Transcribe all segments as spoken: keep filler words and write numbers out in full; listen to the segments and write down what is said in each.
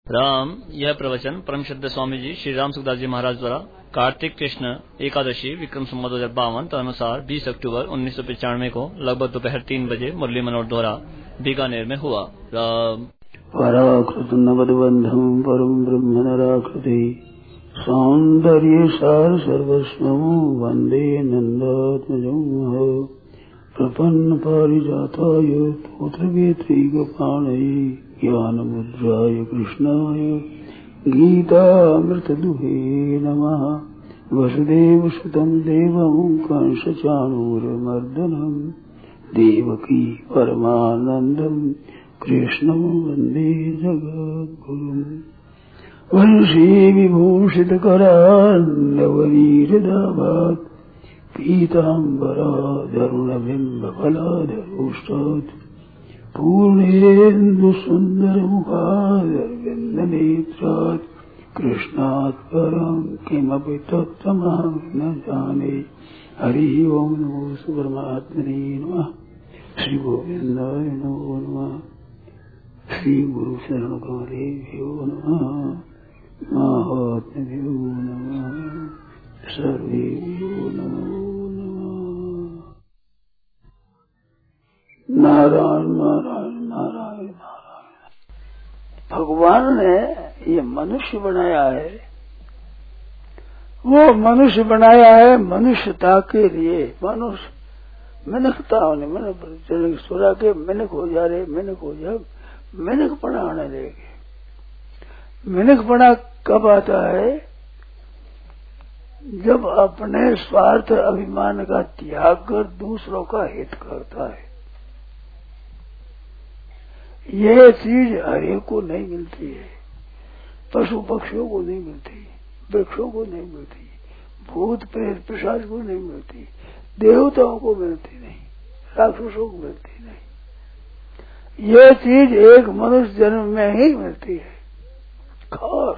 राम। यह प्रवचन परम श्रद्धेय स्वामी जी श्री राम सुखदास जी महाराज द्वारा कार्तिक कृष्ण एकादशी विक्रम संवत दो हजार बावन तदनुसार बीस अक्टूबर उन्नीस सौ पचानवे को लगभग दोपहर तीन बजे मुरली मनोहर द्वारा बीकानेर में हुआ। राम। पराकृत नवदबंधम परम ब्रह्म नराकृति सौंदर्य सार सर्वस्वं वंदे नंदात्मजं प्रपन्न पारिजाताय पुत्रवेत्रैकपाणये ज्ञानमुद्राय कृष्णाय गीतामृतदुहे नमः। वसुदेवसुतं देवं कंसचाणूरमर्दनं देवकी परमानन्दं कृष्णं वन्दे जगद्गुरुम्। वंशी विभूषितकरान्नवनीरदाभात् पीताम्बराधरुणबिम्बफलाधरोष्टात् पूर्णेन्दुसुन्दरमुखादरविन्दनेत्रात् कृष्णात् परं किमपि तत्त्वमहं न जाने। हरि ओं नमो परमात्मने नमः। श्री गोविन्दाय नमो नमः। श्री गुरु शरण कमलेभ्यो नमः। महात्म्यो नमः। सर्वेभ्यो नमो नमः। नारायण नारायण नारायण नारायण। भगवान ने ये मनुष्य बनाया है, वो मनुष्य बनाया है मनुष्यता के लिए। मनुष्य मिनकता होने मिनक सुरा के मिनक हो जा रहे मिनक हो जा मिनक पड़ा आने लेके। मिनक पड़ा कब आता है? जब अपने स्वार्थ अभिमान का त्याग कर दूसरों का हित करता है। यह चीज हरेक को नहीं मिलती है। पशु पक्षियों को नहीं मिलती, वृक्षों को नहीं मिलती, भूत प्रेत पिशाच को नहीं मिलती, देवताओं को मिलती नहीं, राक्षसों को मिलती नहीं। यह चीज एक मनुष्य जन्म में ही मिलती है। खास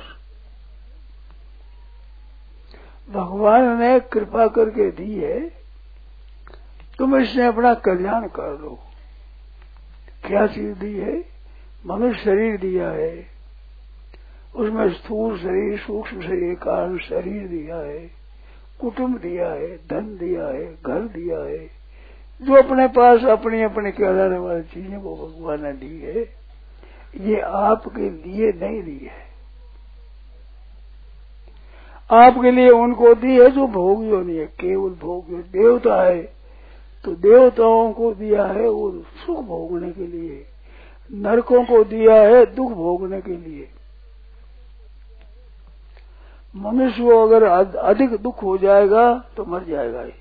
भगवान ने कृपा करके दी है, तुम इसने अपना कल्याण कर लो। क्या चीज दी है? मनुष्य शरीर दिया है, उसमें स्थूल शरीर सूक्ष्म शरीर कारण शरीर दिया है, कुटुंब दिया है, धन दिया है, घर दिया है। जो अपने पास अपनी अपनी कहलाने वाली चीजें वो भगवान ने दी है। ये आपके लिए नहीं दी है, आपके लिए उनको दी है जो भोग्य नहीं है, केवल भोग्य। देवता है तो देवताओं को दिया है वो सुख भोगने के लिए, नरकों को दिया है दुख भोगने के लिए। मनुष्य को अगर अधिक दुख हो जाएगा तो मर जाएगा ही।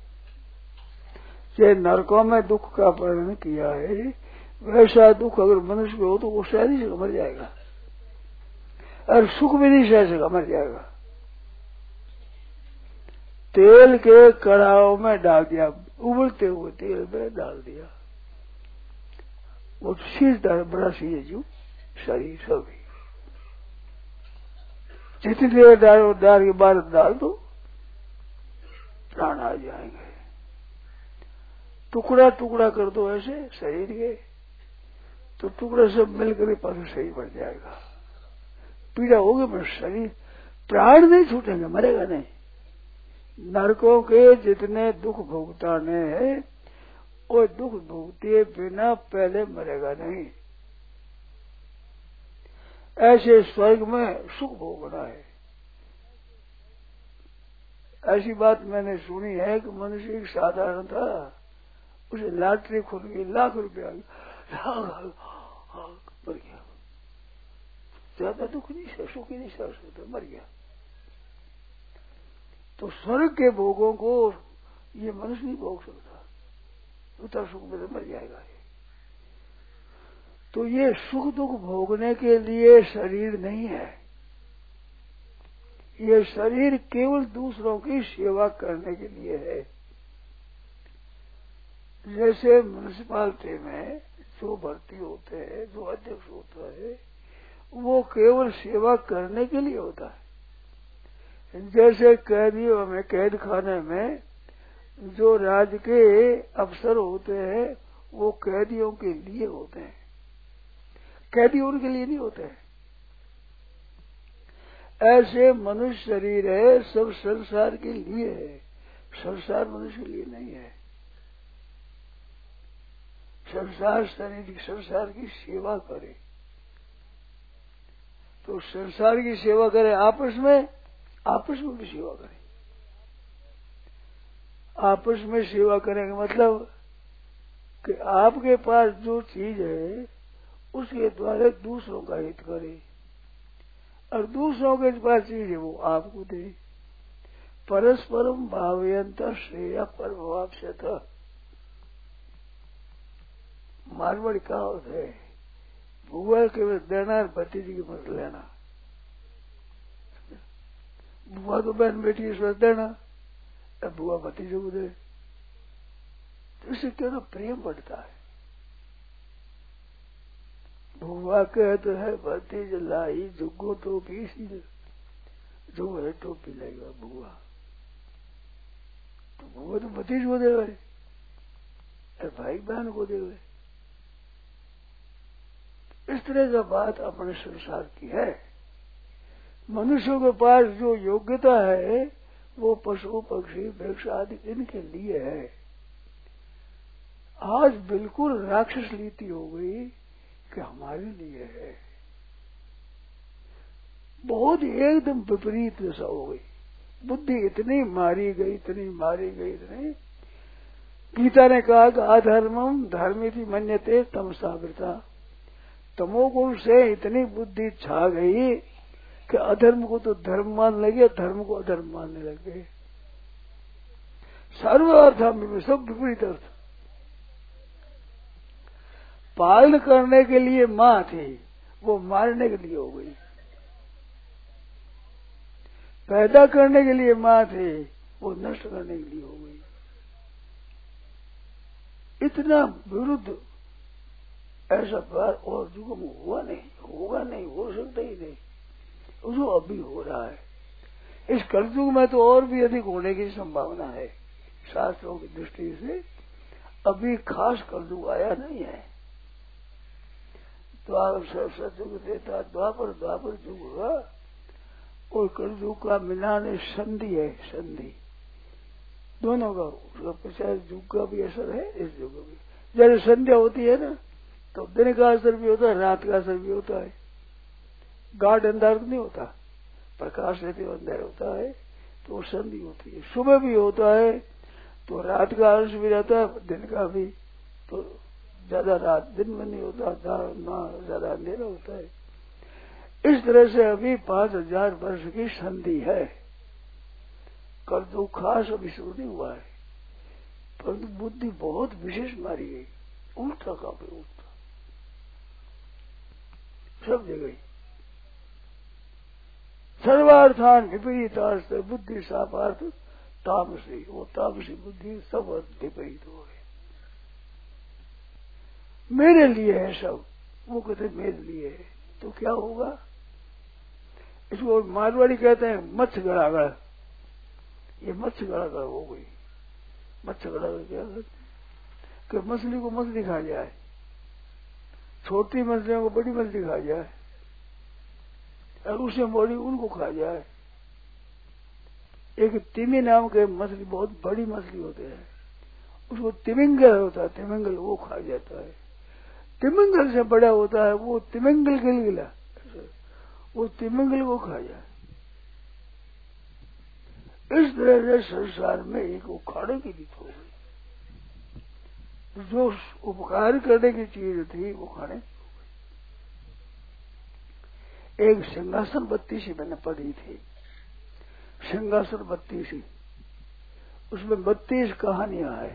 चाहे नरकों में दुख का वर्णन किया है, वैसा दुख अगर मनुष्य को हो तो वो सहज ही मर जाएगा, और सुख भी नहीं सहज सका मर जाएगा। तेल के कड़ाव में डाल दिया, उबलते हुए तेल में डाल दिया, वो शीश बड़ा शीश जो शरीर सभी जितनी देर डाल डाल के बाद डाल दो प्राण आ जाएंगे। टुकड़ा टुकड़ा कर दो ऐसे शरीर के तो टुकड़े सब मिलकर पास शरीर बढ़ जाएगा। पीड़ा होगी पर शरीर प्राण नहीं छूटेंगे, मरेगा नहीं। नरकों के जितने दुख भोगताने हैं वो दुख भोगते बिना पहले मरेगा नहीं। ऐसे स्वर्ग में सुख भोगना है। ऐसी बात मैंने सुनी है कि मनुष्य एक साधारण था, उसे लॉटरी खुल गई, लाख रुपया मर गया। ज्यादा दुख नहीं सह सुख ही नहीं सह सकता, मर गया। तो स्वर्ग के भोगों को ये मनुष्य नहीं भोग सकता, उतना सुख में मर जाएगा। तो ये सुख दुख भोगने के लिए शरीर नहीं है, ये शरीर केवल दूसरों की सेवा करने के लिए है। जैसे म्युनिसिपालिटी में जो भर्ती होते हैं, जो अध्यक्ष होता है, वो केवल सेवा करने के लिए होता है। जैसे कैदियों में कैद खाने में जो राज्य के अफसर होते हैं वो कैदियों के लिए होते हैं, कैदी उनके लिए नहीं होते हैं। ऐसे मनुष्य शरीर है, सब संसार के लिए है, संसार मनुष्य के लिए नहीं है। संसार शरीर संसार की सेवा करे, तो संसार की सेवा करे, आपस में आपस में भी सेवा करे। आपस में सेवा करेंगे मतलब कि आपके पास जो चीज है उसके द्वारा दूसरों का हित करे, और दूसरों के पास चीज है वो आपको दे। परस्परम भावयंत श्रेय परभाव से था। मारवाड़ी कहावत है, बुआ के देना और भतीजी की मत लेना। बुआ तो बहन बेटी इस वक्त देना, अब बुआ भतीजे को दे, तो इससे क्या ना प्रेम बढ़ता है। बुआ कहते है भतीज लाई जुगो टोपी, इसी जो है टोपी लाएगा बुआ, तो बुआ तो भतीज को देगा, भाई बहन को देगा। इस तरह का बात अपने संसार की है। मनुष्यों के पास जो योग्यता है वो पशु पक्षी वृक्ष आदि इनके लिए है। आज बिल्कुल राक्षस नीति हो गई कि हमारे लिए है, बहुत एकदम विपरीत दशा हो गई। बुद्धि इतनी मारी गई, इतनी मारी गई, इतनी। गीता ने कहा कि अधर्मम धर्मेति मन्यते तमसावृता। तमोगुण से इतनी बुद्धि छा गई कि अधर्म को तो धर्म मान लगे, धर्म को अधर्म मानने लगे। सर्व अर्थ में सब विपरीत अर्थ। पालन करने के लिए माँ थी, वो मारने के लिए हो गई। पैदा करने के लिए माँ थी, वो नष्ट करने के लिए हो गई। इतना विरुद्ध ऐसा बार और युग में हुआ नहीं, होगा नहीं, हो सकता ही नहीं, जो अभी हो रहा है। इस कलयुग में तो और भी अधिक होने की संभावना है। शास्त्रों की दृष्टि से अभी खास कलयुग आया नहीं है। द्वापर सतयुग देता द्वापर द्वापर युग हुआ, और कलयुग का मिलान संधि है, संधि दोनों का। उसका पचास युग का भी असर है, इस युग का भी। जैसे संध्या होती है ना, तो दिन का असर भी होता है, रात का असर भी होता है। गाढ़ अंधार नहीं होता, प्रकाश रहते हुए अंधेर होता है, तो वो संधि होती है। सुबह भी होता है तो रात का अंश भी रहता है, दिन का भी, तो ज्यादा रात दिन में नहीं होता, ना ज्यादा अंधेरा होता है। इस तरह से अभी पांच हजार वर्ष की संधि है। कल तो खास अभी शुरू नहीं हुआ है, परंतु बुद्धि बहुत विशेष मारी गई, उल्टा का भी उल्टा सब जगह। सर्वार्थान विपरीतार्थ बुद्धि सापार्थ तामसी, वो तामसी बुद्धि सब विपरीत हो गए। मेरे लिए है सब, वो कहते मेरे लिए है, तो क्या होगा? इसको मारवाड़ी कहते हैं मत्स्य गड़ागड़। ये मत्स्य गड़ागड़ हो गई। मत्स्य गड़ागड़ क्या करते कि मछली को मछली खा जाए, छोटी मछलियों को बड़ी मछली खा जाए, और उसे बड़ी उनको खा जाए। एक तिमी नाम के मछली बहुत बड़ी मछली होते हैं, उसको तिमिंगल होता है, तिमिंगल वो खा जाता है। तिमिंगल से बड़ा होता है वो तिमिंगल गिलगिला, वो तिमिंगल को खा जाए। इस तरह से संसार में एक उखाड़े की रीत हो गई। जो उपकार करने की चीज थी वो खाने हो गई। एक सिंहासन बत्ती सी मैंने पढ़ी थी, सिंहासन बत्ती सी, उसमें बत्तीस कहानियां है।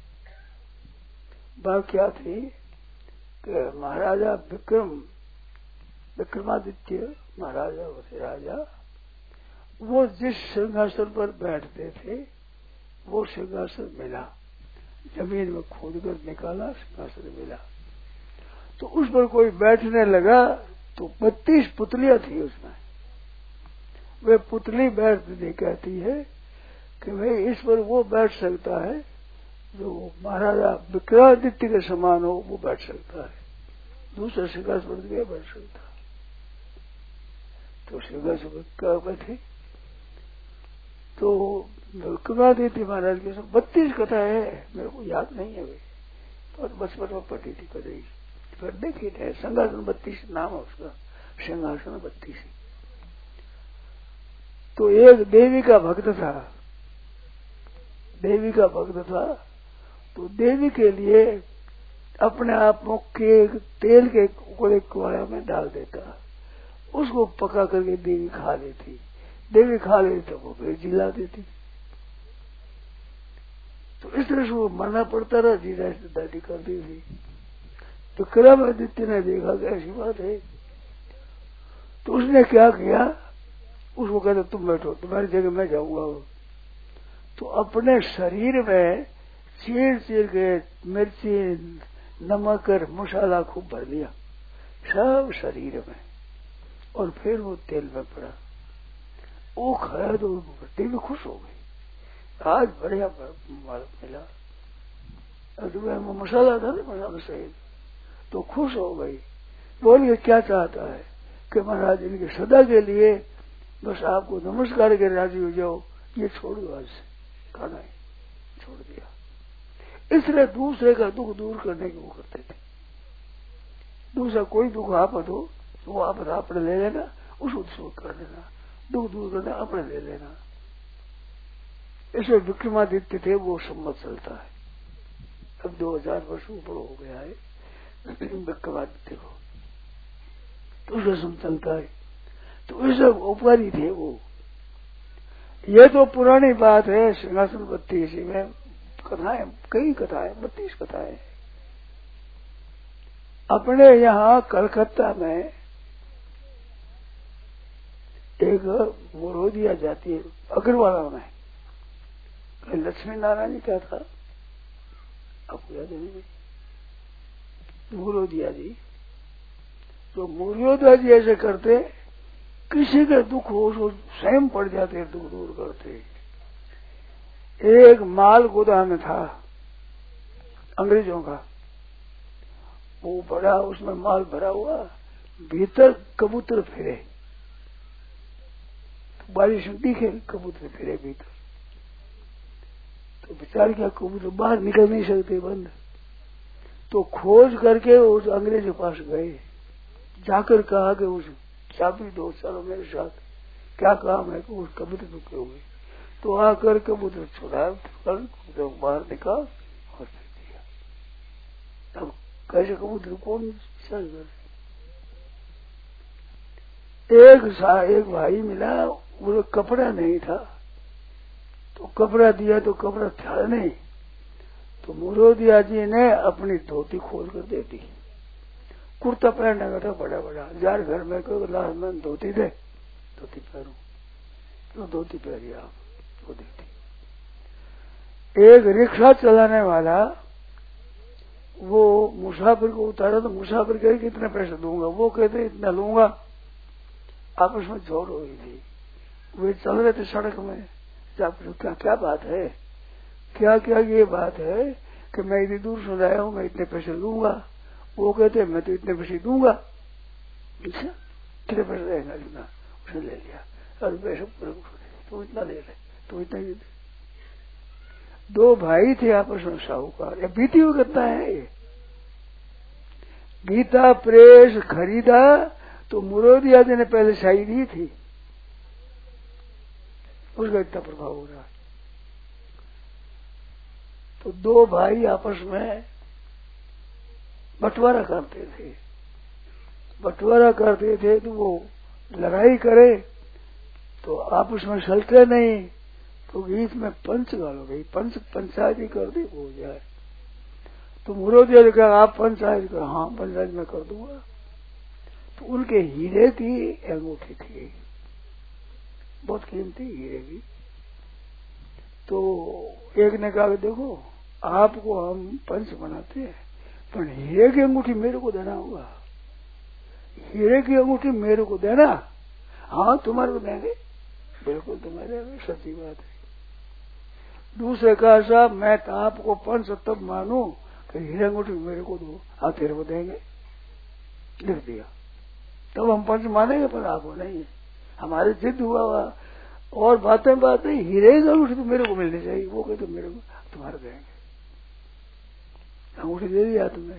बात क्या थी कि महाराजा विक्रम विक्रमादित्य महाराजा वसे राजा, वो जिस सिंहासन पर बैठते थे वो सिंहासन मिला, जमीन में खोद कर निकाला, सिंहासन मिला। तो उस पर कोई बैठने लगा तो बत्तीस पुतलियां थी उसमें। वे पुतली बैठती कहती है कि भाई इस पर वो बैठ सकता है जो महाराजा विक्रमादित्य के समान हो, वो बैठ सकता है, दूसरा सिंहासन पर नहीं बैठ सकता। तो सिंहासन पर बैठे। तो विक्रमादित्य महाराज के सब बत्तीस कथा है, मेरे को याद नहीं है वे, और बचपन में पढ़ी थी कभी। फिर देखी है सिंहासन बत्तीस नाम है उसका, सिंहासन बत्तीस। तो एक देवी का भक्त था, देवी का भक्त था, तो देवी के लिए अपने आप मुख के तेल के कोड़े कुआड़ा में डाल देता, उसको पका करके देवी खा लेती। देवी खा लेती तो वो फिर जिला देती। तो इस तरह से वो मरना पड़ता रहा, जीरा से दादी करती थी। तो विक्रमादित्य ने देखा कि ऐसी बात है, तो उसने क्या किया, उसको कहता तुम बैठो, तुम्हारी जगह मैं जाऊंगा। तो अपने शरीर में चीर चीर के मिर्ची नमक और मसाला खूब भर लिया सब शरीर में, और फिर वो तेल में पड़ा। वो खाया तो देवी खुश हो गई, आज बढ़िया माल मिला। अब मसाला था ना, मसाला सही, तो खुश हो गई। बोलिए क्या चाहता है कि महाराज इनकी सदा के लिए बस आपको नमस्कार के राजी हो जाओ, ये छोड़ दो, आज से खाना है छोड़ दिया। इसलिए दूसरे का दुख दूर करने की वो करते थे। दूसरा कोई दुख आपद हो तो वो आपद आपने ले लेना, उसको दूर कर लेना, दुख दूर करना अपने ले लेना। इसमें विक्रमादित्य थे, वो सम्मत चलता है। अब दो हजार वर्ष ऊपर हो गया है विक्रमादित्य को, तो उसका सम चलता है। तो इसे उपकारी थे वो। ये तो पुरानी बात है, सिंहासन बत्तीस में कथाएं, कई कथाएं, बत्तीस कथाएं। अपने यहाँ कलकत्ता में एक मोरोदिया जाती है, अग्रवाला में, लक्ष्मी नारायण जी क्या था आपको याद नहीं, मोरोदिया जी। तो मोरोदिया जी ऐसे करते, किसी का दुख हो उसको स्वयं पड़ जाते, दुख दूर करते। एक माल गोदाम था अंग्रेजों का, वो बड़ा, उसमें माल भरा हुआ, भीतर कबूतर फिरे, तो बारिश में दिखे कबूतर फिरे भीतर। तो बेचारे क्या कबूतर बाहर निकल नहीं सकते, बंद। तो खोज करके उस अंग्रेज के पास गए, जाकर कहा कि उस चाबी दो, चलो मेरे साथ, क्या काम है कि उस कबूतर रुके हुए। तो आकर कबूतर छुड़ाया, कबूतर बाहर निकाल और फिर दिया। अब कैसे कबूतर कौन चल गए। एक सा एक भाई मिला, वो कपड़ा नहीं था, तो कपड़ा दिया तो कपड़ा था नहीं, तो मोरोदिया जी ने अपनी धोती खोल कर दे दी। कुर्ता पहनने का था बड़ा बड़ा, जार घर में कोई लाल में धोती दे, धोती पहनू, तो धोती पहनी आप, वो दी थी। एक रिक्शा चलाने वाला, वो मुसाफिर को उतारा, तो मुसाफिर कहे कितने पैसे दूंगा, वो कहते इतना लूंगा। आपस में जोड़ हो गई थी, वे चल रहे थे सड़क में, जब क्या क्या बात है, क्या क्या ये बात है कि मैं इतनी दूर सुन आया हूँ, मैं इतने पैसे लूंगा। वो कहते मैं तो इतने पैसे दूंगा। अच्छा कितने पैसे रहेगा, इतना, उसने ले लिया, और पैसे तो इतना ले ले, तो इतना ही दे। दो भाई थे आपस में साहूकार, ये बीती हुई घटना है ये। गीता प्रेस खरीदा तो मोरोदिया जी ने पहले शाही दी थी, उसका इतना प्रभाव हो रहा। तो दो भाई आपस में बंटवारा करते थे, बंटवारा करते थे, तो वो लड़ाई करे तो आपस में सलते नहीं, तो बीच में पंच गालो गई, पंच पंचायती कर दी हो जाए। तो मोरोदिया ने कहा आप पंचायत कर, हाँ पंचायत में कर दूंगा। तो उनके हीरे की अंगूठी थी, बहुत कीमती हीरे की। तो एक ने कहा देखो आपको हम पंच बनाते हैं, पर हीरे की अंगूठी मेरे को देना होगा, हीरे की अंगूठी मेरे को देना। हाँ तुम्हारे को देंगे, बिल्कुल तुम्हारे, सच्ची बात है। दूसरे कहा साहब मैं तो आपको पंच तब मानू कि हीरे अंगूठी मेरे को दो, आप तेरे को देंगे, लिख दिया। तब हम पंच मानेंगे, पर आपको नहीं। हमारे जिद हुआ हुआ और बातें बातें हीरे की अंगूठी तो मेरे को मिलनी चाहिए। वो कहते मेरे को तुम्हारे देंगे, अंगूठी दे दिया तुम्हें।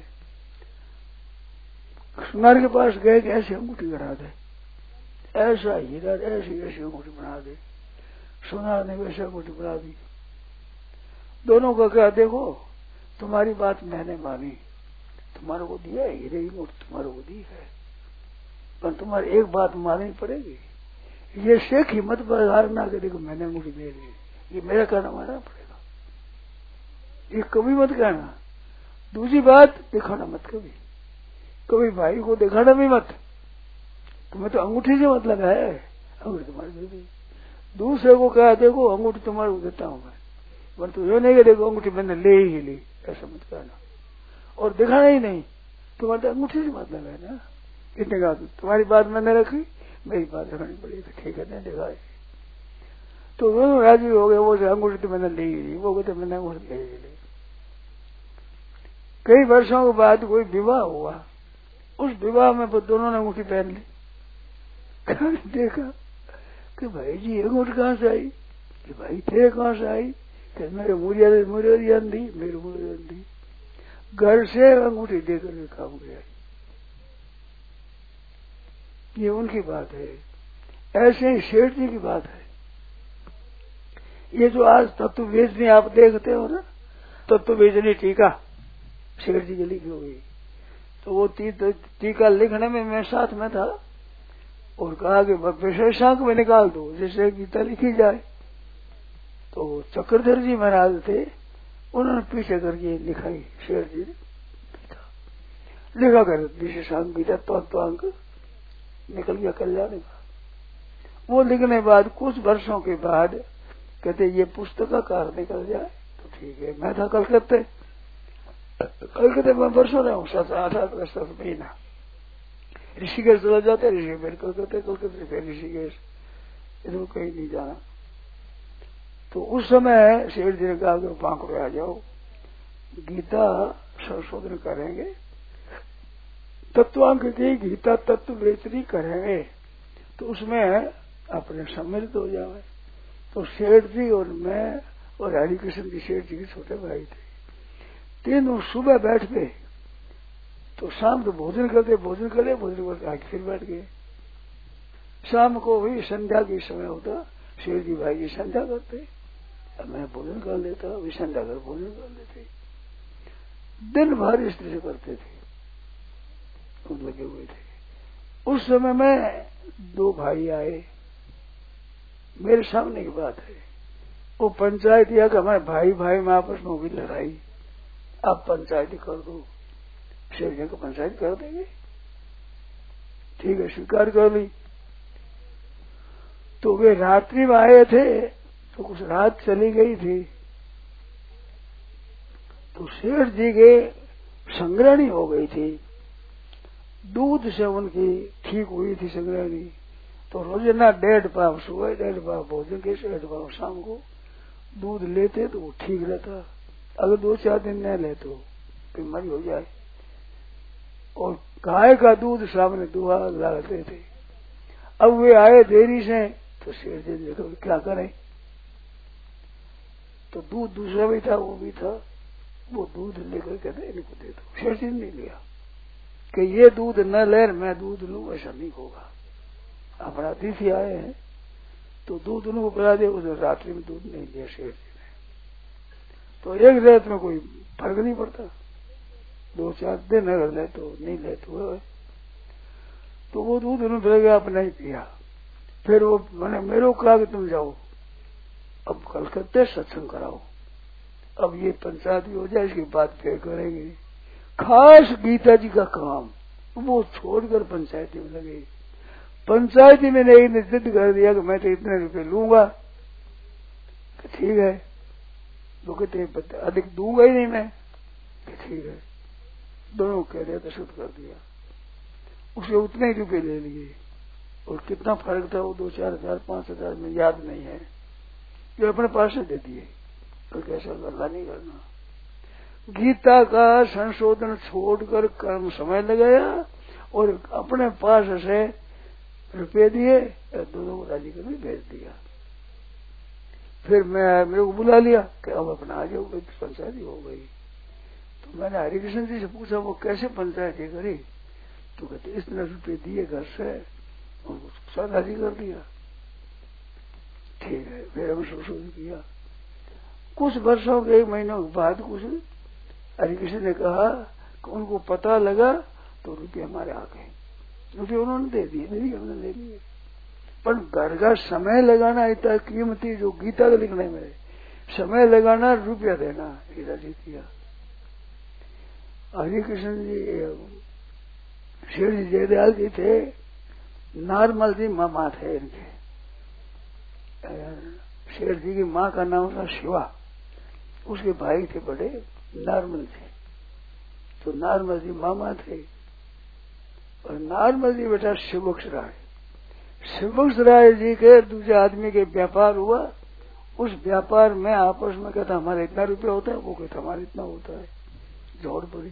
सुनार के पास गए कि ऐसी अंगूठी करा दे, ऐसा हीरा ऐसी ऐसी अंगूठी बना दे। सुनार ने वैसे अंगूठी बना दी। दोनों का क्या, देखो तुम्हारी बात मैंने मानी, तुम्हारे को दिया हीरे की अंगूठी तुम्हारे को दी है, पर तुम्हारी एक बात माननी पड़ेगी। ये शेख हिम्मत पर हार ना के देखो मैंने अंगूठी दे दी, ये मेरा कहना मानना पड़ेगा, ये कभी मत कहना। दूसरी बात, दिखाना मत कभी, कभी भाई को दिखाना भी मत। तुम्हें तो अंगूठी से मतलब है, अंगूठी तुम्हारी दे दी। दूसरे को कहा देखो अंगूठी तुम्हारे को देता हूं मैं, पर तू ये नहीं कि देखो अंगूठी मैंने ले ही ली, ऐसा मत कहना। और दिखाना ही नहीं, तुम्हारे तो अंगूठी से मतलब है ना। इतने कहा तुम्हारी बात मैंने रखी, मेरी बात रखनी पड़ी, तो ठीक है नहीं दिखाई। तो दोनों राजी हो गए। वो अंगूठी तो मैंने ले ही ली, वो कहते मैंने अंगूठी ले ही ली। कई वर्षों के बाद कोई विवाह हुआ, उस विवाह में वो दोनों ने अंगूठी पहन ली। देखा कि भाई जी अंगूठी कहाँ से आई, कि भाई थे कहाँ से आई, कि मेरे मुरिया मुरिया दी, मेरे मुरिया दी, घर से अंगूठी देकर के काम किया। ये उनकी बात है। ऐसे ही शेठ जी की बात है। ये जो आज तत्व बेचनी आप देखते हो ना, तत्व बेचनी टीका शेठ जी की लिखी हुई, तो वो ती, टीका लिखने में मैं साथ में था और कहा कि विशेषांक में निकाल दो जिससे गीता लिखी जाए। तो चक्रधर जी महाराज थे, उन्होंने पीछे करके लिखाई, शेठ जी ने लिखा कर विशेषांक गीता तत्वांक निकल गया कल्याण का। वो लिखने बाद कुछ वर्षों के बाद कहते ये पुस्तकाकार निकल जाए तो ठीक है। मैं था कलकत्ते, कलकत्ते में वर्षों रहा हूँ, सात आठ आठ दस दस महीना। ऋषिकेश चला जाते, ऋषिकेश फिर कलकत्ते, कलकत्ते फिर ऋषिकेश, इधर कहीं नहीं जाना। तो उस समय शेठ जी ने कहा कि पांकुड़े आ जाओ, गीता संशोधन करेंगे, तत्वांक की गीता तत्व बेचनी करेंगे, तो उसमें अपने सम्मिलित हो जाए। तो शेठ जी और मैं और हरिकृष्ण जी शेठ जी के छोटे भाई थे, तीनों सुबह बैठ गए, तो शाम को भोजन करते, भोजन करे, भोजन करके आके फिर बैठ गए। शाम को भी संध्या के समय होता, शेठ जी भाई जी संध्या करते, मैं भोजन कर लेता, वे संध्या कर भोजन कर लेते। दिन भर इस तरह से करते थे, लगे हुए थे। उस समय में दो भाई आए, मेरे सामने की बात है। वो पंचायत या कि हमारे भाई भाई में आपस में होगी लड़ाई, आप पंचायत कर दो। शेख जी को पंचायत कर देंगे, ठीक है, स्वीकार कर ली। तो वे रात्रि में आए थे, तो कुछ रात चली गई थी, तो शेठ जी के संग्रहणी हो गई थी, दूध से उनकी ठीक हुई थी संग्रहणी। तो रोजाना डेढ़ पाव सुबह, डेढ़ पाव भोजन के, डेढ़ पाव शाम को दूध लेते तो वो ठीक रहता। अगर दो चार दिन न ले तो बीमारी हो जाए। और गाय का दूध सामने दुआ लगाते थे। अब वे आए देरी से, तो शेर जी देखो क्या करें। तो दूध दूसरा भी था, वो भी था, वो दूध लेकर कहते इनको दे दो। शेर जी ने लिया कि ये दूध न ले मैं दूध लूं, ऐसा नहीं होगा। अपना अतिथि आए हैं तो दूध उनको पिला दे। उस रात्रि में दूध नहीं दिया शेर जी ने। तो एक रात में कोई फर्क नहीं पड़ता, दो चार दिन अगर ले तो नहीं ले तो है। तो वो दूध उन्होंने पिला गया, अपना ही पिया। फिर वो मैंने मेरे को कहा कि तुम जाओ अब कलकत्ते सत्संग कराओ, अब ये पंचायत हो जाए, इसकी बात फिर करेंगे। खास गीता जी का काम वो छोड़कर पंचायती में लगे। पंचायती में नहीं निश्चित कर दिया कि मैं तो इतने रुपए लूंगा, ठीक है। तो कहते अधिक दूंगा ही नहीं मैं, ठीक है। दोनों कह रहे तो शुद्ध कर दिया, उसे उतने ही रुपए ले लिए। और कितना फर्क था वो दो चार हजार पांच हजार में याद नहीं है, जो अपने पास से दे दिए। तो कैसा गल्ला नहीं करना। गीता का संशोधन छोड़कर कर्म समय लगाया और अपने पास से रुपये दिए, दोनों को राजी करके भेज दिया। फिर मैं मेरे को बुला लिया कि अब अपना आ जाओ, पंचायत ही हो गई। तो मैंने हरिकृष्ण जी से पूछा वो कैसे पंचायत ही करी? तो कहते इतने रुपये दिए घर से और उसको राजी कर दिया। ठीक है, फिर हम शुरू किया। कुछ वर्षों के एक महीनों के बाद कुछ हरिकृष्ण ने कहा कि उनको पता लगा तो रुपये हमारे आ गए। रुपये उन्होंने दे दिए, नहीं हमने दे दिए, पर घर का समय लगाना इतना कीमती जो गीता के लिखने में समय लगाना, रुपया देना, ये राजी किया। हरिकृष्ण जी शेर जी जयदयाल जी थे, नारमल जी मामा थे इनके। शेर जी की माँ का नाम था शिवा, उसके भाई थे बड़े नारमल जी, तो नारमल जी मामा थे। और नारमल जी बेटा शिवबख्श राय, शिवबख्श राय जी के दूसरे आदमी के व्यापार हुआ। उस व्यापार में आपस में कहता हमारा इतना रुपया होता है, वो कहता हमारा इतना होता है, जोड़ पड़ी।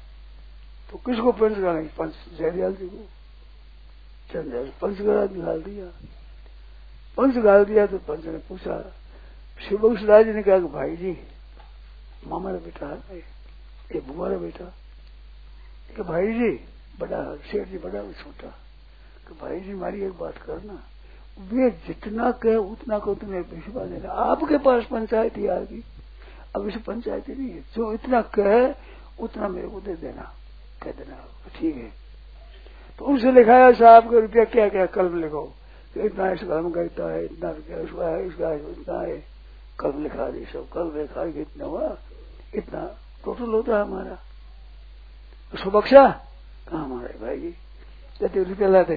तो किसको पंच कराएंगे? पंच जयदयाल जी को। चंद्र पंच करा निकाल दिया, पंच गाल दिया। तो पंच ने पूछा, शिवबख्श राय जी ने कहा कि भाई जी मामा का बेटा है, ये बुआ का बेटा, कि भाई जी बड़ा शेर जी बड़ा छोटा, कि भाई जी हमारी एक बात करना, वे जितना कहे उतना को तुम्हें भिजवा देना। आपके पास पंचायत ही आ गई, अब इसे पंचायत ही नहीं है, जो इतना कहे उतना मेरे को दे देना, कह देना ठीक है। तो उनसे लिखाया साहब के रुपया क्या क्या कलम लिखो, तो इतना इस कलम का इतना है, इतना रुपया इसका है, इसका इतना है, कलम लिखा दी, सब कलम लिखा के इतना हुआ, इतना टोटल होता है हमारा। उसको बख्शा कहा हमारे भाई जी कहते रुपया ला दे,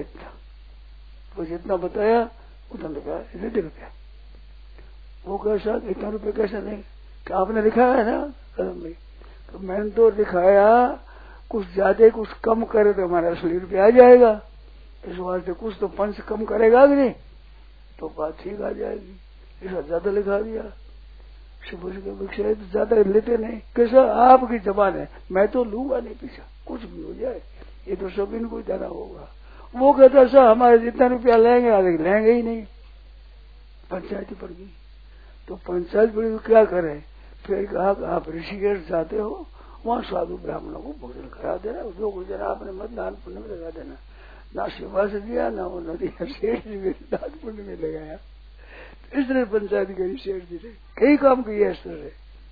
वो जितना बताया उतना रुपया दे रुपया। वो कैसा इतना रुपया कैसे नहीं? कि आपने लिखा है ना कलम में, तो मैंने तो लिखाया कुछ ज्यादा कुछ कम करे तो हमारा असली रुपया आ जाएगा, इस वास्ते कुछ तो पंच कम करेगा कि नहीं, तो बात ठीक आ जाएगी। इसका ज्यादा लिखा दिया। सुबह के विषय तो ज्यादा लेते नहीं, कैसा आपकी जबान है, मैं तो लूंगा नहीं पीछा, कुछ भी हो जाए, ये तो सब इनको देना होगा। वो कहता सर हमारे जितना रुपया लेंगे आगे लेंगे ही नहीं, पंचायत पड़ गई। तो पंचायत पड़ी तो क्या करे? फिर कहा कि आप ऋषिकेश जाते हो, वहाँ साधु ब्राह्मणों को भोजन करा देना, जो कुछ देना आपने मत दान पुण्य में लगा देना। ना सेवा से दिया ना वो नदी शेष दान पुण्य में लगाया। इस तरह पंचायत करी शेर जी ने, कई काम किए इस तरह।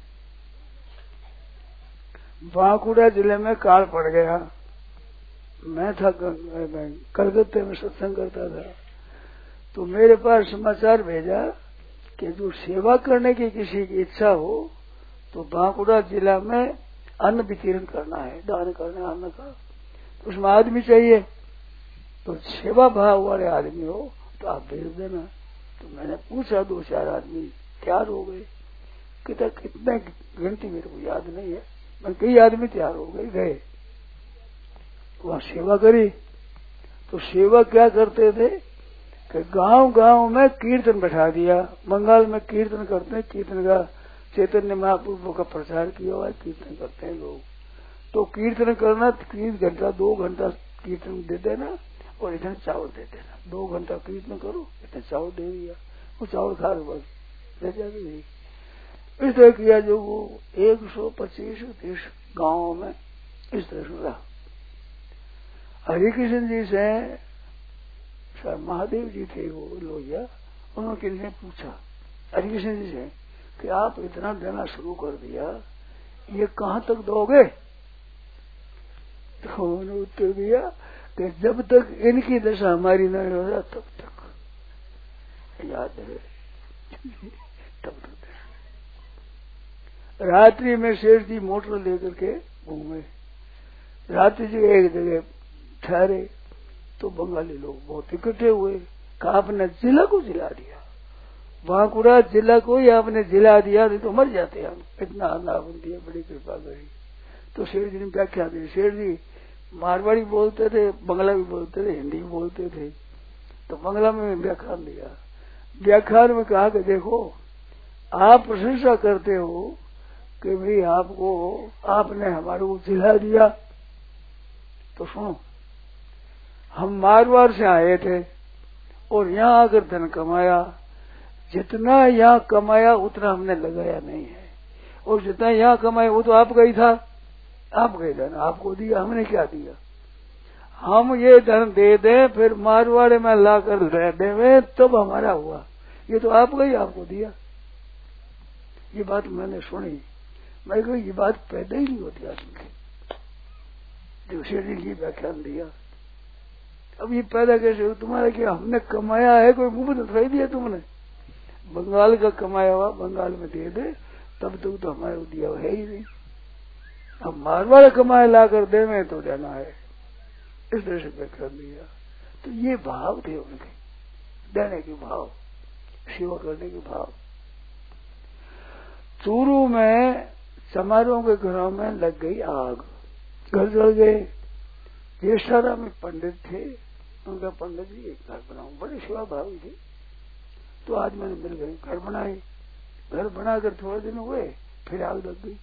बांकुड़ा जिले में काल पड़ गया, मैं था कलकत्ते में सत्संग करता था, तो मेरे पास समाचार भेजा कि जो सेवा करने की किसी की इच्छा हो तो बांकुड़ा जिला में अन्न वितरण करना है, दान करना है अन्न का, तो उसमें आदमी चाहिए, तो सेवा भाव वाले आदमी हो तो आप भेज देना। तो मैंने पूछा, दो चार आदमी तैयार हो गए, कितना कितने गिनती मेरे को याद नहीं है, मैं कई आदमी तैयार हो गए, गए वहां सेवा करी। तो सेवा क्या करते थे कि गांव गांव में कीर्तन बैठा दिया, बंगाल में कीर्तन करते हैं, कीर्तन का चैतन्य महाप्रभु का प्रचार किया हुआ है, कीर्तन करते हैं लोग। तो कीर्तन करना तीन घंटा दो घंटा कीर्तन दे देना और इतने चावल दे देना, दो घंटा कीर्तन करो इतने चावल दे दिया, वो चावल खा लो बस ले जाके नहीं। इस तरह किया जो वो एक सौ पच्चीस तीस गाँवों में इस तरह से रहा। हरिकृष्ण जी से सर महादेव जी थे वो लोहिया, उन्होंने किसी पूछा हरिकृष्ण जी से कि आप इतना देना शुरू कर दिया, ये कहाँ तक दोगे? तो उन्होंने उत्तर दिया कि जब तक इनकी दशा हमारी नहीं हो रहा तब तक याद है तब तक। रात्रि में शेष जी मोटर लेकर के घूमे, रात्रि जी एक जगह ठहरे तो बंगाली लोग बहुत इकट्ठे हुए, कहा आपने जिला को जिला दिया, बांकुड़ा जिला को ही आपने जिला दिया, नहीं तो मर जाते हम, इतना अनावन दिया, बड़ी कृपा करी। तो शेर जी ने व्याख्या दी। शेर जी मारवाड़ी बोलते थे, बंगला भी बोलते थे, हिंदी भी बोलते थे, तो बंगला में व्याख्यान दिया। व्याख्यान में कहा कि देखो आप प्रशंसा करते हो कि भाई आपको आपने हमारे को जिला दिया, तो सुनो हम मारवाड़ से आए थे और यहाँ आकर धन कमाया, जितना यहाँ कमाया उतना हमने लगाया नहीं है, और जितना यहाँ कमाया वो तो आपका ही था, आपका ही धन आपको दिया, हमने क्या दिया। हम ये धन दे दें फिर मारवाड़े में लाकर रह देवे तब हमारा हुआ, ये तो आपका ही आपको दिया। ये बात मैंने सुनी, मैं कहा ये बात पैदा ही नहीं होती आदमी की, जो शेर जी व्याख्यान दिया। अब ये पैदा कैसे हो तुम्हारा, क्या हमने कमाया है, कोई मुंह में थोड़ी दिया तुमने, बंगाल का कमाया हुआ बंगाल में दे दे तब तक तो, तो हमारे दिया है ही नहीं। अब मारवाड़ कमाए ला कर दे में तो देना है, इस तरह से व्याख्यान दिया। तो ये भाव थे उनके, देने के भाव, सेवा करने के भाव। चूरू में समारोह के घरों में लग गई आग, घर जल गए। ज्येष्ठारा में पंडित थे, उनका पंडित जी एक घर बनाऊ, बड़े सेवा भावी थे। तो आज मैंने मिल गए, घर बनाए, घर बनाकर थोड़े दिन हुए फिर आग लग गई।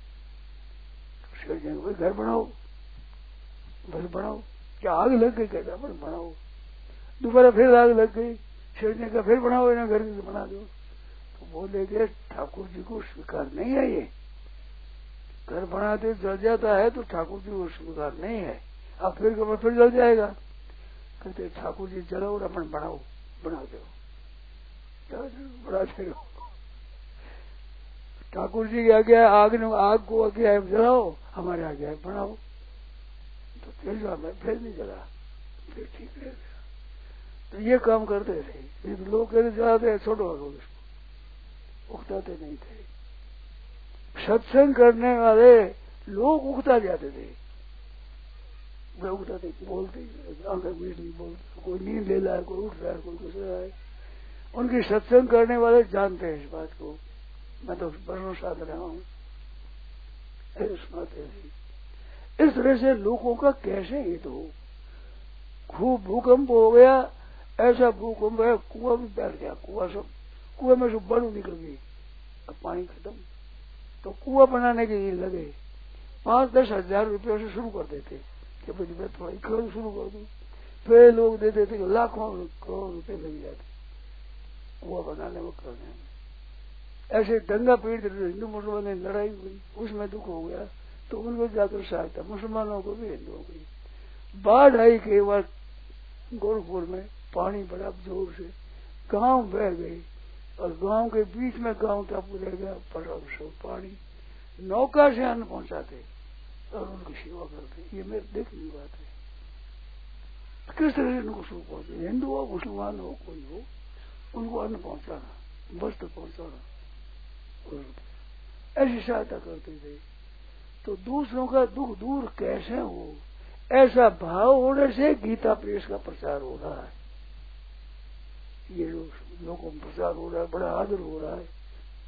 भाई घर बनाओ, बस बनाओ, क्या आग लग गई, कहता पर बनाओ। दोबारा फिर आग लग गई, शेर ने कहा फिर बनाओ, इन्हें घर बना दो। तो बोले कि ठाकुर जी को स्वीकार नहीं है, ये घर बनाते जल जाता है तो ठाकुर जी को स्वीकार नहीं है, अब फिर कब फिर जल जाएगा। कहते ठाकुर जी जलाओ और अपन बनाओ, बना दो, बना दो। ठाकुर जी के आगे आग ने आग को आगे जलाओ, हमारे आगे बनाओ। तो फिर जो हमें फिर नहीं जला, फिर ठीक रह गया। तो ये काम करते थे। लोग कहते जलाते छोड़ो, उसको उकताते नहीं थे। सत्संग करने वाले लोग उकता जाते थे, वे उकताते बोलते आंखें मीट नहीं बोलते, कोई नींद ले रहा है, कोई उठ रहा है, कोई कुछ रहा है। उनकी सत्संग करने वाले जानते हैं इस बात को, मैं तो वर्षों साथ रहा हूँ, ऐसे सुनाते थे। इस तरह से लोगों का कैसे हित हो। खूब भूकंप हो गया, ऐसा भूकंप है कुआं भी बैठ गया, कुआं सब कुएं में से बड़ू निकल गई, अब पानी खत्म। तो कुआं बनाने के लिए लगे, पांच दस हजार रुपये से शुरू कर देते कि भाई मैं थोड़ा खर्च शुरू कर दूं, फिर लोग दे देते कि लाखों करोड़ रुपए लग जाते कुआं बनाने में, करने में। ऐसे दंगा पीड़ित हिंदू मुसलमान ने लड़ाई हुई, उसमें दुख हो गया तो उनको जाकर सहायता, मुसलमानों को भी हिंदुओं की। बाढ़ आई के बाद गोरखपुर में पानी बड़ा जोर से, गांव बह गई और गांव के बीच में गांव टापू रह गया, पड़ा सब पानी। नौका से अन्न पहुंचाते और उनकी सेवा करते, ये मेरे देखने की बात है। किस तरह से उनको सुख पहुंचे, हिंदू हो मुसलमान हो कोई हो, उनको अन्न पहुंचाना, वस्त्र पहुंचाना, ऐसी सहायता करते थे। तो दूसरों का दुख दूर कैसे हो, ऐसा भाव होने से गीता प्रेस का प्रचार हो रहा है। ये लोग लोगों में प्रचार हो रहा है, बड़ा आदर हो रहा है।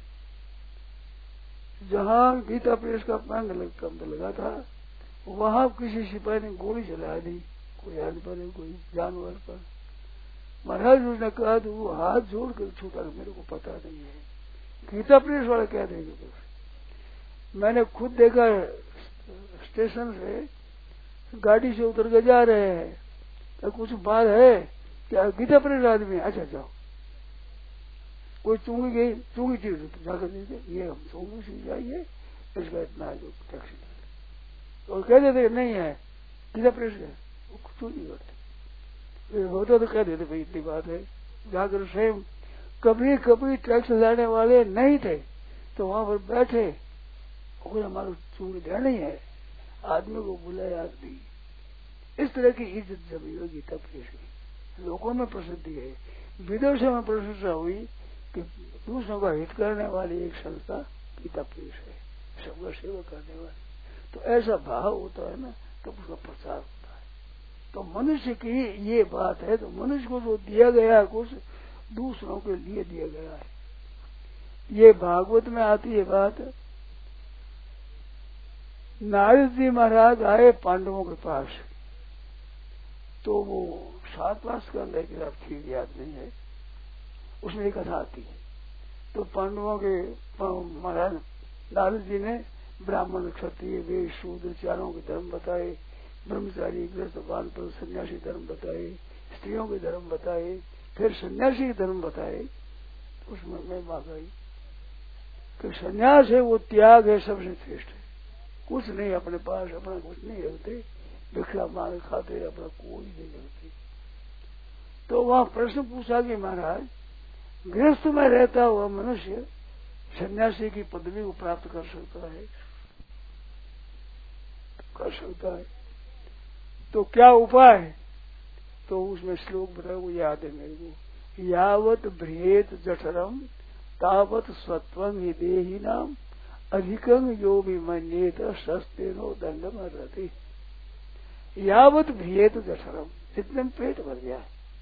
जहां गीता प्रेस का पैंग लग, लगा था, वहां किसी सिपाही ने गोली चला दी, कोई आदमी पर, कोई जानवर पर। महाराज उसने कहा तो वो हाथ जोड़ कर छूटा, मेरे को पता नहीं है, गीता प्रेस वाले कह देंगे। तो मैंने खुद देखा, स्टेशन से गाड़ी से उतर के जा रहे हैं, तो कुछ बात है क्या, गीता प्रेस आदमी, अच्छा जाओ, कोई चूंगी गई, चूंगी चीज जाकर दीजिए, ये हम चूंगी से जाइए, इसका इतना जो टैक्सी, और कह देते नहीं है गीता प्रेस है, वो कुछ नहीं करते, होता तो कह देते भाई इतनी बात है। जाकर स्वयं कभी कभी टैक्स लाने वाले नहीं थे तो वहां पर बैठे, हमारा चूंगी देना ही है, आदमी को बुलाया आदमी। इस तरह की इज्जत जमी हुई गीता प्रेस की, लोगों में प्रसिद्धि है, विदेशों में प्रशंसा हुई कि दूसरों का हित करने वाली एक संस्था गीता प्रेस है, सबका सेवा करने वाली। तो ऐसा भाव होता है ना, तब तो उसका प्रचार होता है। तो मनुष्य की ये बात है, तो मनुष्य को जो दिया गया है कुछ दूसरों के लिए दिया गया है। ये भागवत में आती है बात, नारद जी महाराज आए पांडवों के पास, तो वो सातवां स्कंद है कि ठीक याद नहीं है, उसमें एक कथा आती है। तो पांडवों के महाराज नारद जी ने ब्राह्मण क्षत्रिय वैश्य शूद्र चारों के धर्म बताए, ब्रह्मचारी गृहस्थ वानप्रस्थ सन्यासी धर्म बताए, स्त्रियों के धर्म बताए, फिर सन्यासी के धर्म बताए। उसमें मैं बात आई कि सन्यास है वो त्याग है, सबसे श्रेष्ठ है। कुछ नहीं अपने पास, अपना कुछ नहीं रखते, भिक्षा मांग खाते, अपना कोई नहीं रखते। तो वहां प्रश्न पूछा कि महाराज गृहस्थ में रहता हुआ मनुष्य सन्यासी की पदवी को प्राप्त कर सकता है? कर सकता है तो क्या उपाय है? तो उसमें श्लोक बताओ, वो याद है मेरे को। यावत भ्रेत जठरम तावत स्वत्वं हि देहिनाम अधिकं यो विमन्येत शस्त्रेनो दंडम रहते। यावत भ्रेत जठरम, जितने में पेट भर गया।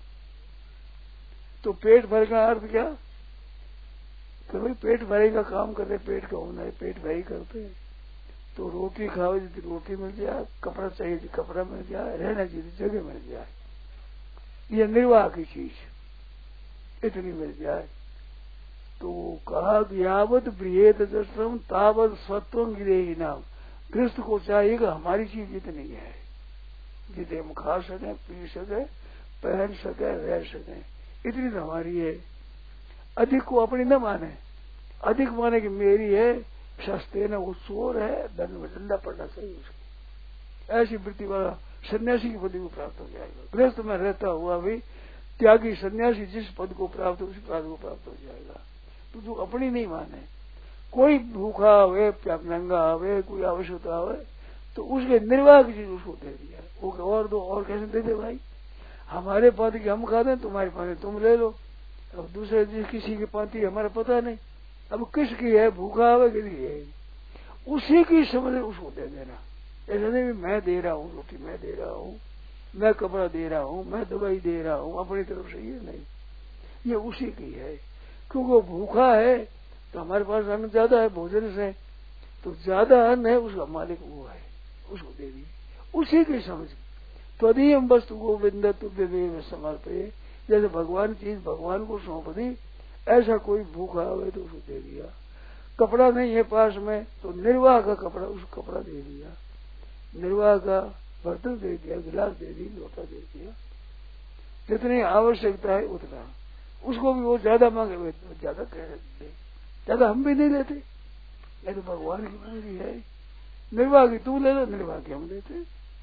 तो पेट भर का अर्थ क्या? तो भाई पेट भरे का काम करते, पेट का होना है, पेट भरी करते हैं। तो रोटी खाओ यदि रोटी मिल जाए, कपड़ा चाहिए यदि कपड़ा मिल जाए, रहना चाहिए जगह मिल जाए, ये निर्वाह की चीज इतनी मिल जाए। तो कहा कि यावत बृहत दर्शनम तावत स्वत्वं गिरेही नाम। गृहस्थ को चाहिएगा हमारी चीज इतनी है, जितने हम खा सके, पी सके, पहन सके, रह सके, इतनी तो हमारी है। अधिक को अपनी न माने, अधिक माने कि मेरी है, सस्ते न वो चोर है, दंड में डंडा पड़ना चाहिए उसको। ऐसी वृत्ति वाला सन्यासी की पदवी को प्राप्त हो जाएगा। गृहस्थ में रहता हुआ भी त्यागी सन्यासी जिस पद को प्राप्त हो उसी पद को प्राप्त हो जाएगा। तो जो अपनी नहीं माने, कोई भूखा हुए, नंगा हुए, कोई आवश्यकता हुए, तो उसके निर्वाह की चीज उसको दे दिया। वो और दो, और कैसे दे दे भाई? हमारे पाती की हम खा दें, तुम्हारी पाती तुम ले लो। अब दूसरे जिस किसी की पाती हमारा पता नहीं, अब किसकी है, भूखा है किसकी है, उसी की समझ उसको दे देना। ऐसा नहीं मैं दे रहा हूँ, रोटी मैं दे रहा हूँ, मैं कपड़ा दे रहा हूँ, मैं दवाई दे रहा हूँ अपनी तरफ से, ये नहीं, ये उसी की है। क्योंकि वो भूखा है तो हमारे पास अन्न ज्यादा है भोजन से, तो ज्यादा अन्न है, उसका मालिक वो है, उसको दे दी, उसी की समझ। त्वदीयम वस्तु गोविंद तुभ्य समर्पये, जैसे भगवान चीज भगवान को सौंप दी, ऐसा कोई भूखा हुए तो उसको दे दिया। कपड़ा नहीं है पास में तो निर्वाह का कपड़ा, उसको कपड़ा दे दिया, निर्वाह का बर्तन दे दिया, गिलास दे दी, लोटा दे दिया, जितनी आवश्यकता है उतना। उसको भी वो ज्यादा मांगे हुए तो ज्यादा कह देते, ज्यादा हम भी नहीं लेते, ये तो भगवान की पूरी है। निर्वाह की तू ले लो, निर्वाह की हम देते।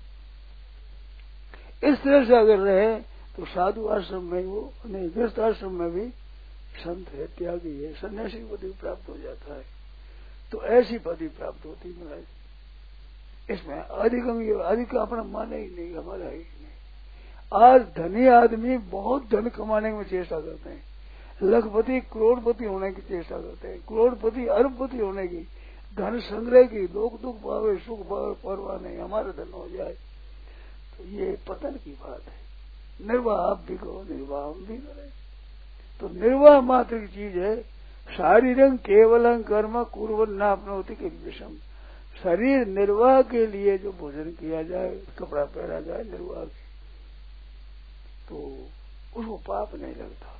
इस तरह से अगर रहे तो साधु आश्रम में वो नहीं, गृहस्थ आश्रम में भी संत है, त्यागी है, सन्यासी की पदवी प्राप्त हो जाता है। तो ऐसी पदवी प्राप्त होती महाराज। इसमें अधिक अधिक अपना माने ही नहीं, हमारा ही नहीं। आज धनी आदमी बहुत धन कमाने में चेष्टा करते हैं, लखपति करोड़पति होने की चेष्टा करते हैं, करोड़पति अरबपति होने की, धन संग्रह की, लोग दुख पावे सुख पावे परवाह नहीं, हमारा धन हो जाए। तो ये पतन की बात है। निर्वाह आप भी करो, निर्वाह हम भी करें। तो निर्वाह मात्र की चीज है। शारीरं केवलं कर्म कुर्वन् नाप्नोति किल विषम। शरीर निर्वाह के लिए जो भोजन किया जाए, कपड़ा पहना जाए निर्वाह की, तो उसको पाप नहीं लगता।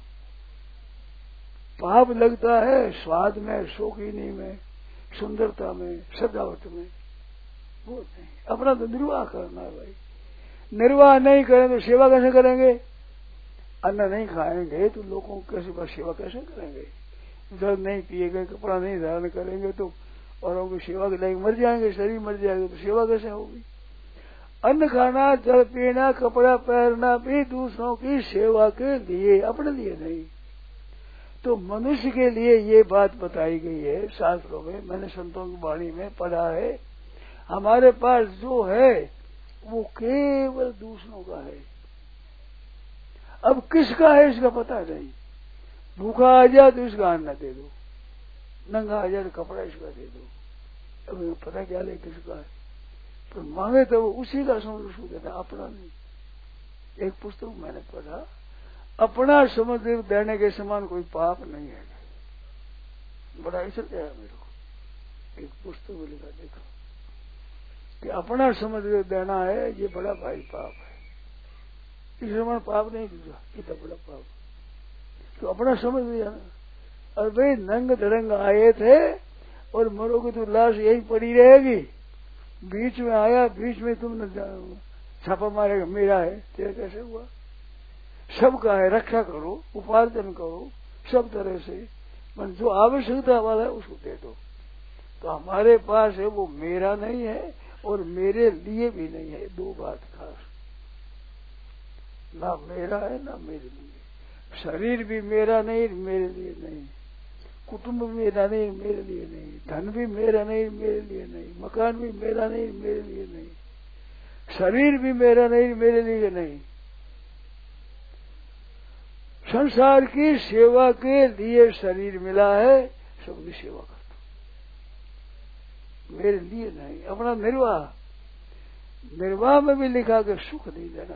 पाप लगता है स्वाद में, शौकीनी में, सुंदरता में, सजावट में, वो नहीं। अपना तो निर्वाह करना है भाई। निर्वाह नहीं करें तो सेवा कैसे करेंगे? अन्न नहीं खाएंगे तो लोगों की कैसे सेवा कैसे करेंगे? जल नहीं पिएंगे, कपड़ा नहीं धारण करेंगे तो औरों की सेवा के लायक मर जाएंगे, शरीर मर जाएगा तो सेवा कैसे होगी? अन्न खाना, जल पीना, कपड़ा पहनना भी दूसरों की सेवा के लिए, अपने लिए नहीं। तो मनुष्य के लिए ये बात बताई गई है शास्त्रों में, मैंने संतों की वाणी में पढ़ा है। हमारे पास जो है वो केवल दूसरों का है। अब किसका है इसका पता नहीं। भूखा आ जाए तो इसका अन्न दे दो, नंगा आ जाए तो कपड़ा इसका दे दो, अब पता क्या ले किसका है। तो मांगे तो उसी का समझ उसको देना, अपना नहीं। एक पुस्तक मैंने पढ़ा, अपना समझ देने के समान कोई पाप नहीं है। बड़ा ऐसा क्या है मेरे को, एक पुस्तक में लिखा देखो कि अपना समझ देना है ये बड़ा भारी पाप है। इस समान पाप नहीं दूसरा, ये तो बड़ा पाप। तो अपना समझ लिया ना। और भाई नंग धड़ंग आए थे और मरोगे तो लाश यही पड़ी रहेगी। बीच में आया, बीच में तुमने छापा मारेगा मेरा है, तेरा कैसे हुआ? सबका है, रक्षा करो, उपार्जन करो सब तरह से, पर जो आवश्यकता वाला है उसको दे दो। तो हमारे पास है वो मेरा नहीं है और मेरे लिए भी नहीं है, दो बात खास। ना मेरा है ना मेरे लिए। शरीर भी मेरा नहीं, मेरे लिए नहीं। कुटुंब भी मेरा नहीं, मेरे लिए नहीं। धन भी मेरा नहीं, मेरे लिए नहीं। मकान भी मेरा नहीं, मेरे लिए नहीं। शरीर भी मेरा नहीं, मेरे लिए नहीं। संसार की सेवा के लिए शरीर मिला है, सबकी सेवा करता हूं, मेरे लिए नहीं। अपना निर्वाह, निर्वाह में भी लिखा कि सुख नहीं देना,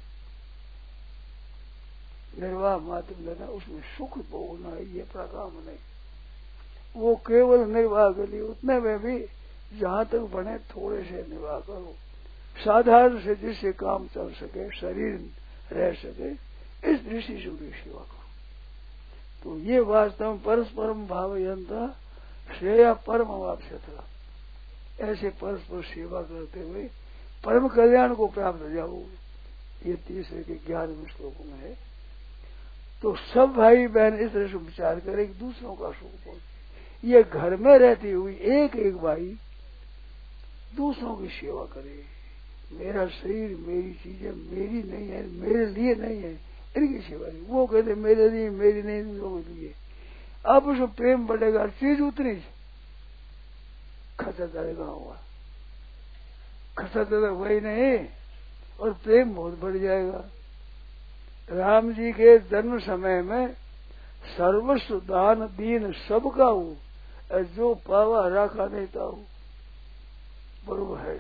निर्वाह मात्र देना, उसमें सुख भोगना है, ये अपना काम नहीं। वो केवल निर्वाह के लिए, उतने में भी जहां तक बने थोड़े से निर्वाह करो, साधारण से जिससे काम चल सके, शरीर रह सके, इस दृष्टि से उनकी सेवा करो। तो ये वास्तव में परस्परम भावयंता श्रेया परम वाप्स्य था। ऐसे परस्पर सेवा करते हुए परम कल्याण को प्राप्त हो जाओ, ये तीसरे के ग्यारहवें श्लोकों में है। तो सब भाई बहन इस तरह से विचार करें कि दूसरों का सुख पहुंचे। ये घर में रहती हुई एक एक भाई दूसरों की सेवा करे। मेरा शरीर, मेरी चीजें मेरी नहीं है, मेरे लिए नहीं है, इनकी सेवा नहीं। वो कहते मेरे लिए, मेरी नहीं, दूसरों के लिए। अब उसको प्रेम बढ़ेगा, चीज उतनी खर्चा करेगा हुआ, खर्चा तो वही नहीं, और प्रेम बहुत बढ़ जाएगा। राम जी के जन्म समय में सर्वस्व दान दीन सबका हो, जो पावा राखा नहीं था बरोबर है।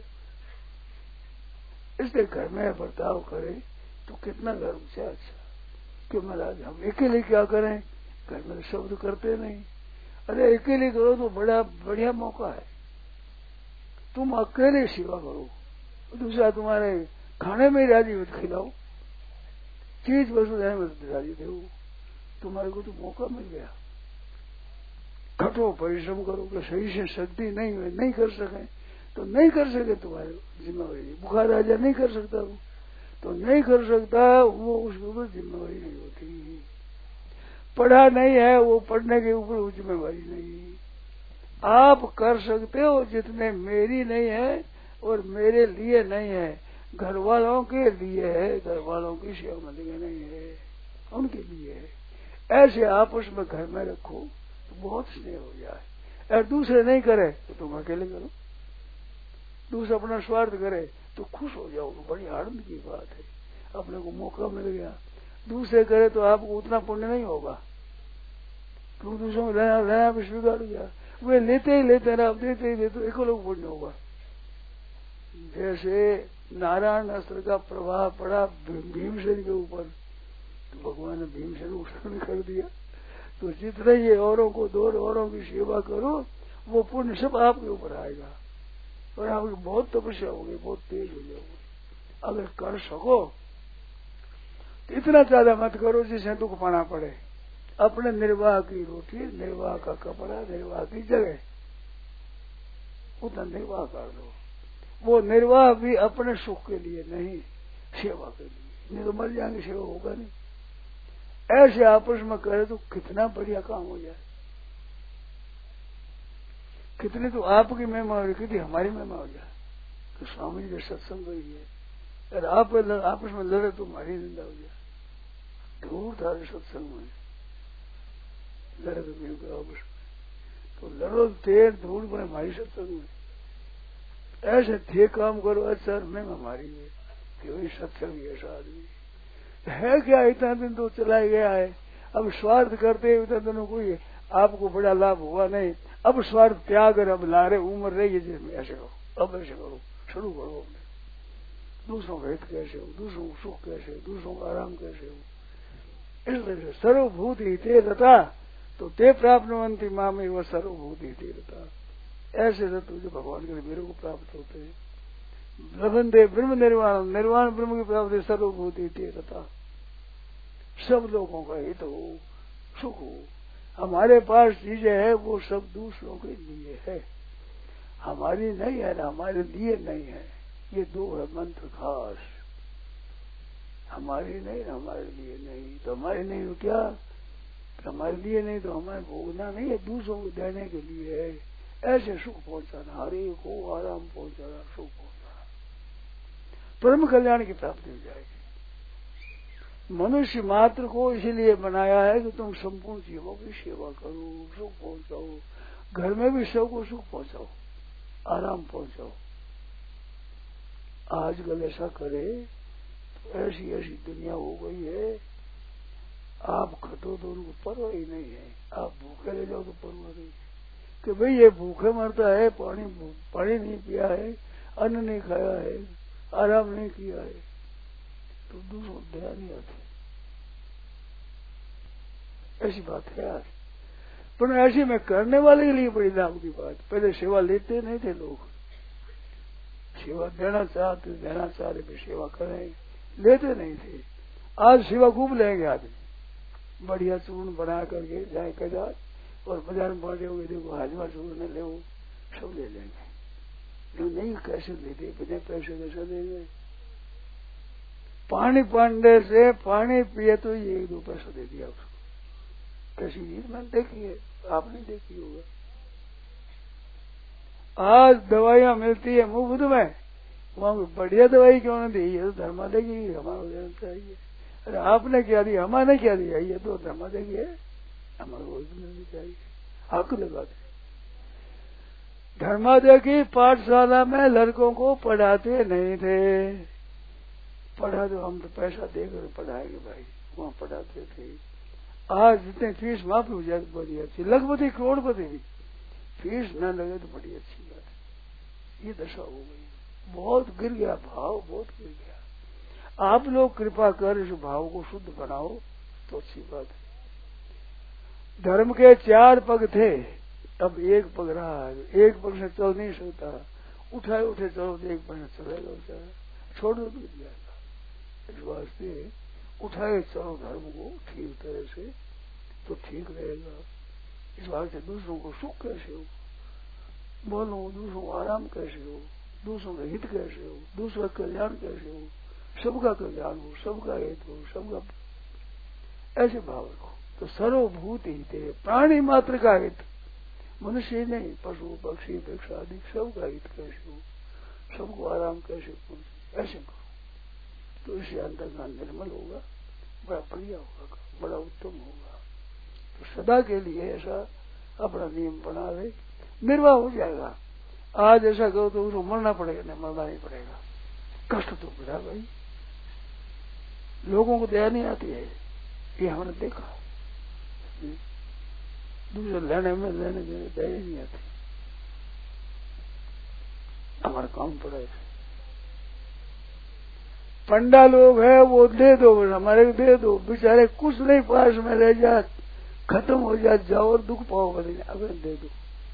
इसलिए घर में बर्ताव करें तो कितना गर्व से अच्छा। क्यों महाराज हम अकेले क्या करें, घर में शब्द करते नहीं। अरे अकेले करो तो बड़ा बढ़िया मौका है, तुम अकेले सेवा करो, दूसरा तुम्हारे खाने में राजी हो खिलाओ, चीज वस्तु देने में राजी दो, तुम्हारे को तो मौका मिल गया। खटो, परिश्रम करो कि सही से शक्ति नहीं है, नहीं कर सके तो नहीं कर सके, तुम्हारे जिम्मेवारी। बुखार राजा नहीं कर सकता वो, तो नहीं कर सकता वो, उसके ऊपर जिम्मेवारी नहीं होती। पढ़ा नहीं है वो, पढ़ने के ऊपर वो जिम्मेवारी नहीं। आप कर सकते हो जितने मेरी नहीं है और मेरे लिए नहीं है, घर वालों के लिए है, घर वालों की सेवा में नहीं है, उनके लिए है। ऐसे आपस में घर में रखो तो बहुत स्नेह हो जाए। और दूसरे नहीं करे तो तुम अकेले करो, दूसरा अपना स्वार्थ करे तो खुश हो जाओ, तो बड़ी आनंद की बात है। अपने को मौका मिल गया। दूसरे करे तो आपको उतना पुण्य नहीं होगा, क्यों दूसरों को लेना लेना भी स्वीकार गया, वे लेते ही लेते ना, देते ही देते, एक लोग पुण्य होगा। जैसे नारायण अस्त्र का प्रभाव पड़ा भीमसेन के ऊपर, तो भगवान ने भीमसेन को उत्पन्न कर दिया। तो जितने ये औरों को दो, औरों की सेवा करो, वो पुण्य सब आपके ऊपर आएगा और आपकी बहुत तपस्या होगी, बहुत तेज हो जाओगे। अगर कर सको तो इतना ज्यादा मत करो जिससे दुख पाना पड़े। अपने निर्वाह की रोटी, निर्वाह का कपड़ा, निर्वाह की जगह, उतना निर्वाह कर दो। वो निर्वाह भी अपने सुख के लिए नहीं, सेवा के लिए। नहीं तो मर जाएंगे, सेवा होगा नहीं। ऐसे आपस में करे तो कितना बढ़िया काम हो जाए। कितनी तो आपकी महिमा हो रही, कितनी हमारी महिमा हो जाए। तो स्वामी जी का सत्संग हुई है, अगर आप आपस में लड़े तो हमारी निंदा हो जाए। धूल था सत्संग में, लड़े तो आपस में, तो लड़ो तेर धूल में हमारी सत्संग में। ऐसे थे काम करो, अच्छा में हमारी है कि वही सत्संग ऐसा आदमी है। क्या इतना दिन तो चला गया है, अब स्वार्थ करते इतना दिनों कोई आपको बड़ा लाभ हुआ नहीं। अब स्वार्थ त्याग कर अब ला रहे उम्र रही है जिसमें ऐसे करो, अब ऐसे करो, शुरू करो अपने। दूसरों का हित कैसे हो, दूसरों को सुख कैसे हो, दूसरों का आराम कैसे हो। इस तरह से सर्वभूत ही ते रता तो ते प्राप्तवंती माँ में वह सर्वभूत ही ते रता। ऐसे तत्व जो भगवान के मेरे को प्राप्त होते हैं। लभन्ते ब्रह्म निर्वाण, निर्वाण ब्रह्म की प्राप्ति सर्वभूत ही ते रता। सब लोगों का हित हो, सुख हो। हमारे पास चीजें है वो सब दूसरों के लिए है, हमारी नहीं है ना, हमारे लिए नहीं है। ये दो है मंत्र खास, हमारे नहीं, हमारे लिए नहीं। तो हमारे नहीं तो क्या, हमारे लिए नहीं तो हमारे भोगना नहीं है, दूसरों को देने के लिए है। ऐसे सुख पहुंचाना, हर एक को आराम पहुंचाना, सुख पहुंचाना, परम कल्याण की प्राप्ति हो जाएगी। मनुष्य मात्र को इसीलिए बनाया है कि तुम संपूर्ण जीवों की सेवा करो, सुख पहुंचाओ, घर में भी सबको सुख पहुंचाओ, आराम पहुंचाओ। आजकल ऐसा करे तो ऐसी ऐसी दुनिया हो गई है, आप खटो तो उनको परवाह ही नहीं है, आप भूखे रह जाओ तो परवाह नहीं है कि भाई ये भूखे मरता है, पानी पानी नहीं पिया है, अन्न नहीं खाया है, आराम नहीं किया है, तो दूसरों दया नहीं आती। ऐसी बात है आज, पर ऐसी में करने वाले के लिए बड़ी लाभ की बात। पहले सेवा लेते नहीं थे लोग, सेवा देना चाहते देना चाहते भी सेवा करें, लेते नहीं थे। आज सेवा खूब लेंगे आदमी, बढ़िया चूर्ण बना करके जाए कजार और बाजार में बांटे हुए देखो हाजमा चूर्ण ले वो सब ले लेंगे। जो नहीं कैसे लेते, बिना पैसे कैसे देंगे। पानी पांडे से पानी पिए तो ये एक दो पैसा दे दिया उसको, कैसी चीज मैंने देखी है, आपने देखी होगा। आज दवाइयां मिलती है मुफ्त में, वहां बढ़िया दवाई क्यों नहीं दी, ये तो धर्मा देगी, हमारा देना चाहिए। अरे आपने क्या दिया, हमारे क्या दिया, ये तो धर्मा देगी है, हमारा वो देना चाहिए। हक लगाते धर्मादय की पाठशाला में लड़कों को पढ़ाते नहीं थे, पढ़ा तो हम तो पैसा देकर पढ़ाएंगे भाई, वहां पढ़ाते थे। आज जितने फीस माफी हो जाए तो बड़ी अच्छी, लखपति करोड़पति भी फीस न लगे तो बड़ी अच्छी बात है। ये दशा हो गई, बहुत गिर गया भाव, बहुत गिर गया। आप लोग कृपा कर इस भाव को शुद्ध बनाओ तो अच्छी बात है। धर्म के चार पग थे, अब एक पग रहा है, एक पग से चल नहीं सकता, उठाए उठे चलो तो एक पग से चलेगा बेचारा, छोड़ दो तो जाएगा। इस वास्ते उठाए चलो धर्म को ठीक तरह से तो ठीक रहेगा। इस वास्ते दूसरों को सुख कैसे हो, बोलो दूसरों को आराम कैसे हो, दूसरों का हित कैसे हो, दूसरा कल्याण कैसे हो, सबका कल्याण हो, सबका हित हो, सबका ऐसे भाव रखो तो सर्वभूत हित है। प्राणी मात्र का हित, मनुष्य नहीं, पशु पक्षी वृक्ष आदि सबका हित कैसे हो, सबको आराम कैसे पहुंचे, ऐसे करो तो इससे अंतर्ज्ञान निर्मल होगा, बड़ा बढ़िया होगा, बड़ा उत्तम होगा। तो सदा के लिए ऐसा अपना नियम बना ले, निर्वाह हो जाएगा। आज ऐसा करो तो उसको मरना पड़ेगा, नहीं मरना नहीं पड़ेगा, कष्ट तो पड़ा भाई। लोगों को दया नहीं आती है, ये हमने देखा। दूसरे लेने में लेने में दया नहीं आती, हमारा काम पड़ा है। पंडा लोग है वो दे दो, हमारे को दे दो, बेचारे कुछ नहीं पास में रह जा, खत्म हो जा, जाओ और दुख पाओ, बोले अगर दे दो।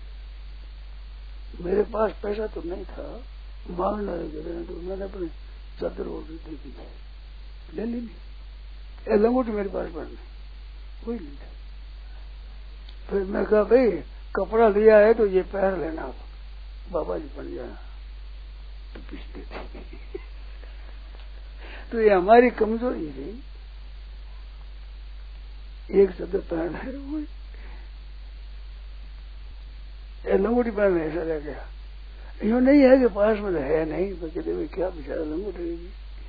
मेरे पास पैसा तो नहीं था, मांगना रहे तो मैंने अपने चादर और दे दी, ले ली नहीं, लंगोटी मेरे पास पड़ने कोई नहीं था। फिर मैं कहा भाई कपड़ा लिया है तो ये पहन लेना, बाबा जी बन जाना, तो पिछले थे। तो ये हमारी कमजोरी थी, एक चादर पहन है वो लंगोटी पहन ऐसा रह गया। यूं नहीं है कि पास में है नहीं, तो कहते भाई क्या बेचारा लंगोटी रहेगी,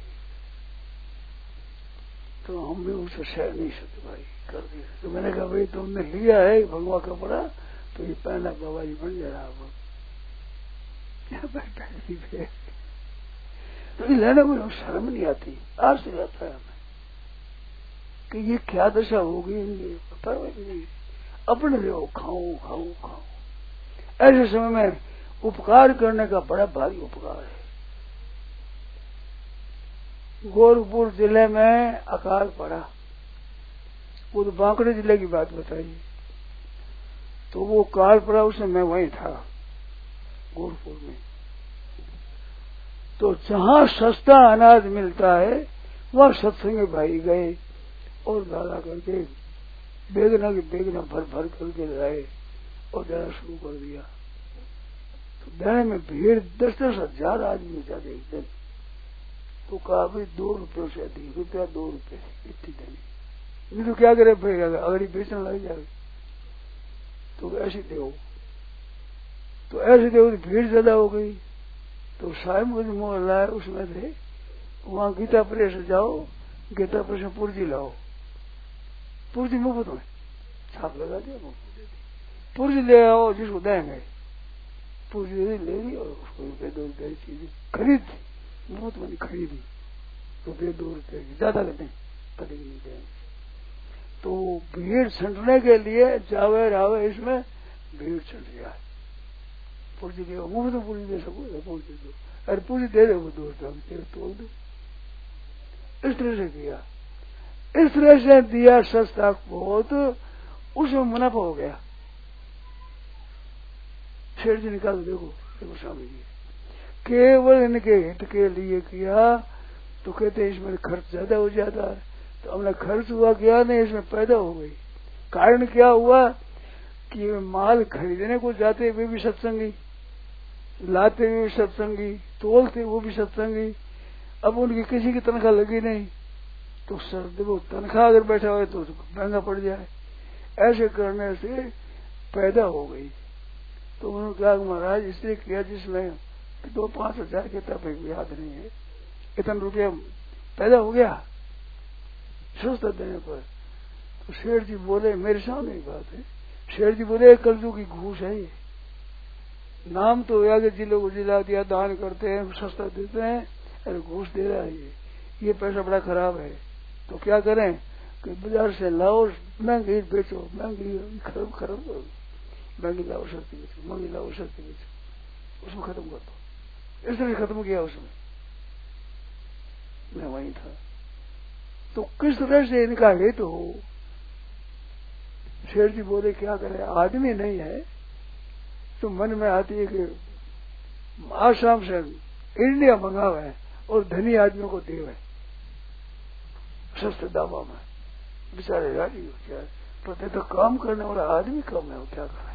तो हम भी उसे सह नहीं सकते भाई, कर दिया। तो मैंने कहा भाई तुमने लिया है भगवा कपड़ा तो ये पहना, बाबा जी बन जा रहा आप पे। तो ये लेने को शर्म नहीं आती, आज से आता है हमें कि ये क्या दशा होगी इनकी, पता नहीं, अपने लो खाओ खाओ खाओ। ऐसे समय में उपकार करने का बड़ा भारी उपकार है। गोरखपुर जिले में अकाल पड़ा, वो तो बांकड़े जिले की बात बताई, तो वो काल पड़ा उसमें मैं वहीं था गोरखपुर में। तो जहां सस्ता अनाज मिलता है वहां सत्संग भाई गए और डाला करके बेगना की बेगना भर भर करके लाए और देना शुरू कर दिया। तो देने में भीड़ दस दस हजार आदमी हो जाते एक दिन। तो कहा भाई दो रुपये से अधिक, रुपया दो रुपये इतनी देनी, नहीं तो क्या करे फिर अगर ये बेचने लग जाए तो ऐसे दो। तो ऐसे दो तो भीड़ ज्यादा हो गई। तो साहब मुझे मोहल्ला है उसमें थे, वहां गीता प्रेस जाओ, गीता प्रेस में पुर्जी लाओ, पुर्जी मुफ्त में छाप लगा दिया, मुफ्त दे दी, पुर्जी ले आओ जिसको देंगे, पुर्जी ले ली और उसको रुपये दो रुपये चीज खरीद मुफ्त में खरीदी, रुपये दो रुपये की ज्यादा लेते हैं कभी नहीं देंगे। तो भीड़ छंटने के लिए जावे रावे इसमें भीड़ छंट जाए, पुर्जी दे मुफ्त में पुर्जी दे सको, पुर्जी दो, अरे पुर्जी दे दो दो रुपये तोड़ दो। इस तरह से किया, इस तरह से दिया सस्ता बहुत, उसमें मुनाफा हो गया। शेर जी निकाल देखो, देखो स्वामी जी केवल इनके हित के लिए किया। तो कहते इसमें खर्च ज्यादा हो जाता है, तो हमने खर्च हुआ क्या नहीं, इसमें पैदा हो गई। कारण क्या हुआ कि माल खरीदने को जाते वे भी सत्संगी, लाते हुए भी सत्संगी, तोलते वो भी सत्संगी। अब उनकी किसी की तनख्वाह लगी नहीं, तो सर देखो तनख्वाह अगर बैठा हुआ तो महंगा पड़ जाए, ऐसे करने से पैदा हो गई। तो उन्होंने कहा महाराज इसलिए किया जिसमें दो पांच हजार के तब याद नहीं है, इतना रुपया पैदा हो गया सस्ता देने पर। तो शेर जी बोले, मेरे सामने की बात है, शेर जी बोले कलजू की घूस है ये, नाम तो आगे जिलों को जिला दिया, दान करते हैं, सस्ता देते हैं, अरे घूस दे रहा है ये ये पैसा बड़ा खराब है। तो क्या करें कि बाजार से लाओ, महंगी बेचो, महंगी खराब खराब करो, महंगी लाओ सस्ती बेचो, महंगी लाओ सस्ती बेचो, उसको खत्म कर दो। इस तरह खत्म किया उसमें, मैं वहीं था। तो किस तरह से इनका हित हो। शेर जी बोले क्या करे, आदमी नहीं है तो मन में आती है कि आसाम से इंडिया मंगावा है और धनी आदमियों को देवे सस्ते दामों में, बेचारे राजी हो जाए, पर तो काम करने वाला आदमी कम है, वो क्या करे,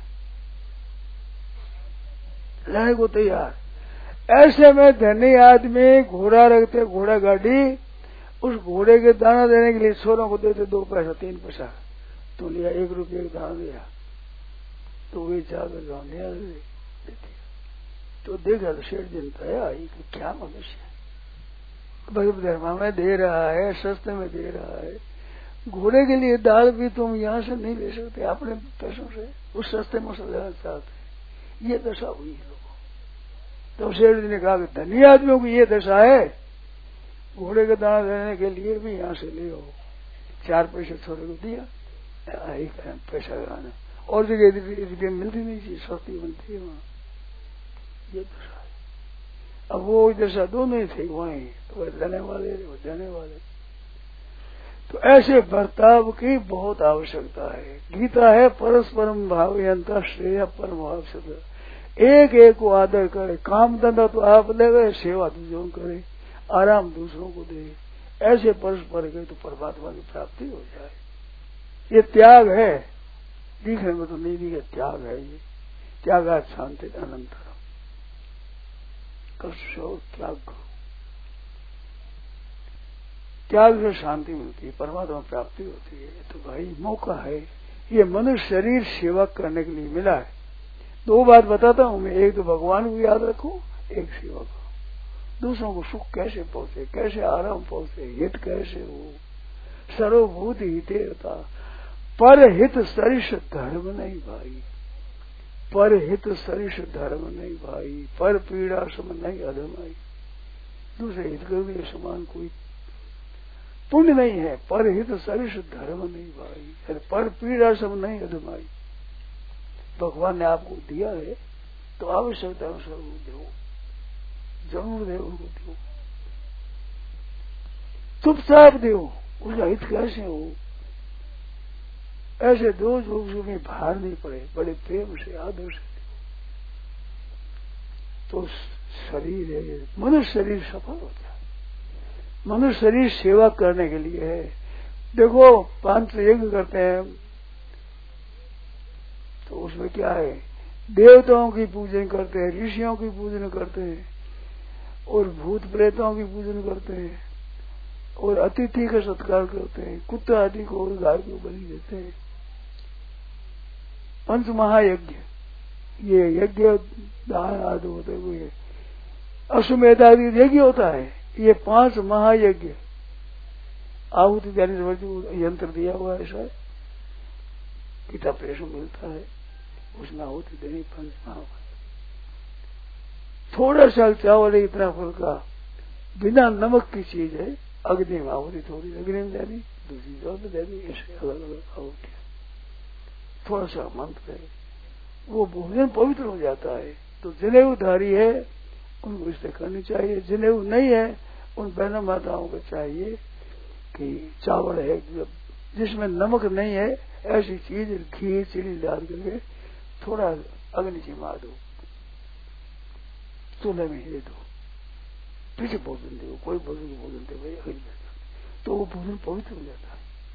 लेने को तैयार। ऐसे में धनी आदमी घोड़ा रखते, घोड़ा गाड़ी, उस घोड़े के दाना देने के लिए सोरों को देते दो पैसा तीन पैसा, तो लिया एक रुपये का दाना दिया, तो वे जाकर गाँव देती। तो देखा तो शेर दिन कहा कि क्या मनुष्य है, भाई धर्मा में दे रहा है, सस्ते में दे रहा है, घोड़े के लिए दाल भी तुम यहाँ से नहीं ले सकते अपने पैसों से, उस सस्ते में से लेना चाहते, ये दशा हुई है लोगों। तो शेर जी ने कहा कि धनी आदमियों की ये दशा है, घोड़े का दाना देने के लिए भी यहाँ से ले आओ, चार पैसे छोड़े को दिया, पैसा लगाना, और जगह रुपये मिलती नहीं थी, सस्ती मिलती है वहाँ, ये दशा है। अब वो दशा दोनों ही थे वहीं, तो देने वाले वो देने वाले। तो ऐसे बर्ताव की बहुत आवश्यकता है। गीता है परस्परम भावयंता श्रेय परम भाव से, एक एक को आदर करे, काम धंधा तो आप ले गए, सेवा दूसरों करे, आराम दूसरों को दे, ऐसे परस्पर गए तो परमात्मा की प्राप्ति हो जाए। ये त्याग है, दिखने में तो नहीं दिखे, त्याग है ये, त्यागात शांति अनंतरम, कष्ट और त्याग करो, त्याग से शांति मिलती है, परमात्मा प्राप्ति होती है। तो भाई मौका है, ये मनुष्य शरीर सेवा करने के लिए मिला है। दो बात बताता हूं मैं, एक तो भगवान को याद रखो, एक सेवा करो, दूसरों को सुख कैसे पहुंचे, कैसे आराम पहुंचे, हित कैसे हो, सर्वभूत हितेरता, पर हित सरिष धर्म नहीं भाई, पर हित सरिष धर्म नहीं भाई, पर पीड़ा सम नहीं अधमाई, दूसरे हित के लिए समान कोई पुण्य नहीं है, पर हित सरिष धर्म नहीं भाई, पर पीड़ा सम नहीं अधमाई। भगवान ने आपको दिया है तो आवश्यकता अनुसार दो, जरूर दे, उनको दो, चुपचाप दो, उसका हित कैसे हो, ऐसे दो जो उसमें भार नहीं पड़े, बड़े प्रेम से आदर से दो, तो शरीर है, मनुष्य शरीर सफल होता है। मनुष्य शरीर सेवा करने के लिए है। देखो पांच यज्ञ करते हैं तो उसमें क्या है, देवताओं की पूजन करते हैं, ऋषियों की पूजन करते हैं, और भूत प्रेतों की पूजन करते हैं, और अतिथि का सत्कार करते हैं, कुत्ता आदि को और गाय को बलि देते हैं। पंच महायज्ञ, ये यज्ञ दान आदि होते हुए अश्वमेध आदि यज्ञ होता है। ये पांच महायज्ञ आहुति देने से जो यंत्र दिया हुआ है सर, किताब प्रेस में मिलता है, उसमें आहुति देनी पंच महायज्ञ। थोड़ा सा चावल है, इतना फल का, बिना नमक की चीज है, अग्नि में आहुति थोड़ी अग्नि में देनी, दूसरी जल में देनी, ऐसे अलग अलग आहुति। थोड़ा सा मंत्र है, वो भोजन पवित्र हो जाता है। तो जनेऊधारी है उनको इससे करनी चाहिए, जनेऊ नहीं है उन बहनों माताओं को चाहिए कि चावल है जिसमें नमक नहीं है, ऐसी चीज घी चीनी डाल करके थोड़ा अग्नि जिमा दो, चूल्हे में दे दो, पीछे भोजन दो, कोई भोजन भोजन दे भाई अग्नि, तो वो भोजन पवित्र हो जाता है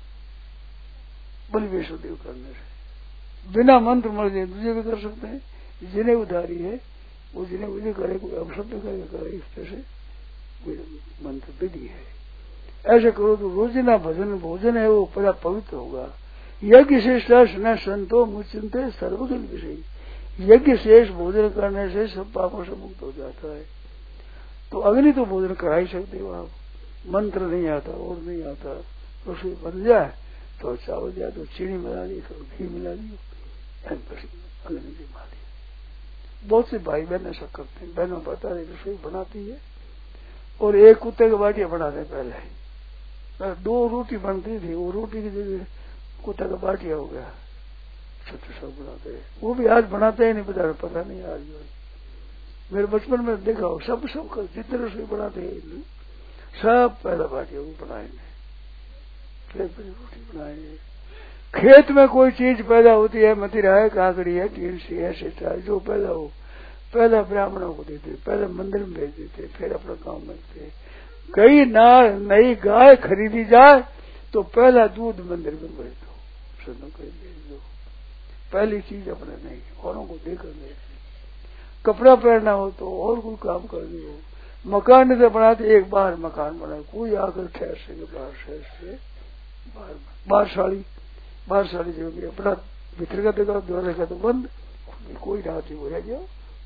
बलि वैष्णोदेव करने से। बिना मंत्र मर्जी दूसरे भी कर सकते हैं, जिन्हें उधारी है वो जिन्हें विधि करे, कोई अपशब्द करे करे, इस तरह से कोई मंत्र विधि है। ऐसे करो तो रोजिना भजन भोजन है वो बड़ा पवित्र होगा। यज्ञ शेष न संतो मुचिंते सर्वगुण विषय, यज्ञ शेष भोजन करने से सब पापों से मुक्त हो जाता है। तो अग्नि तो भोजन करा ही सकते हो आप, मंत्र नहीं आता और नहीं आता, रसोई बन जाए तो चावल जाए तो चीनी मिला दी, तो घी मिला दी, अग्नि जिमा दी। बहुत से भाई बहन ऐसा करते हैं, बहनों बता रही रसोई बनाती है और एक कुत्ते की बाटियां बनाते पहले, दो रोटी बनती थी, वो रोटी की जगह कुत्ते का बाटिया हो गया, सब सब बनाते हैं। वो भी आज बनाते ही नहीं, बता पता नहीं आज जो मेरे बचपन में देखा हो, सब सब कर जितने रसोई बनाते हैं सब पहला बाटिया वो बनाएंगे, फिर फिर रोटी बनाएंगे। खेत में कोई चीज पैदा होती है, मदिरा है, काकड़ी है, टीसी है, सिंचाई जो पैदा हो, पहले ब्राह्मणों को देते, पहले मंदिर में भेज देते, फिर अपना काम करते। कई नार नई गाय खरीदी जाए तो पहला दूध मंदिर में भेज दो, सुनो कहीं भेज दो, पहली चीज अपने नहीं, औरों को देकर दे। कपड़ा पहनना हो तो और कोई काम करनी हो, मकान से बनाते, एक बार मकान बना, कोई आकर ठहर सके बाहर शहर से बाहर, बाहर साड़ी बाहर साड़ी जो भी अपना भीतर का देखा, द्वारा का तो बंद, कोई रात ही हो गया,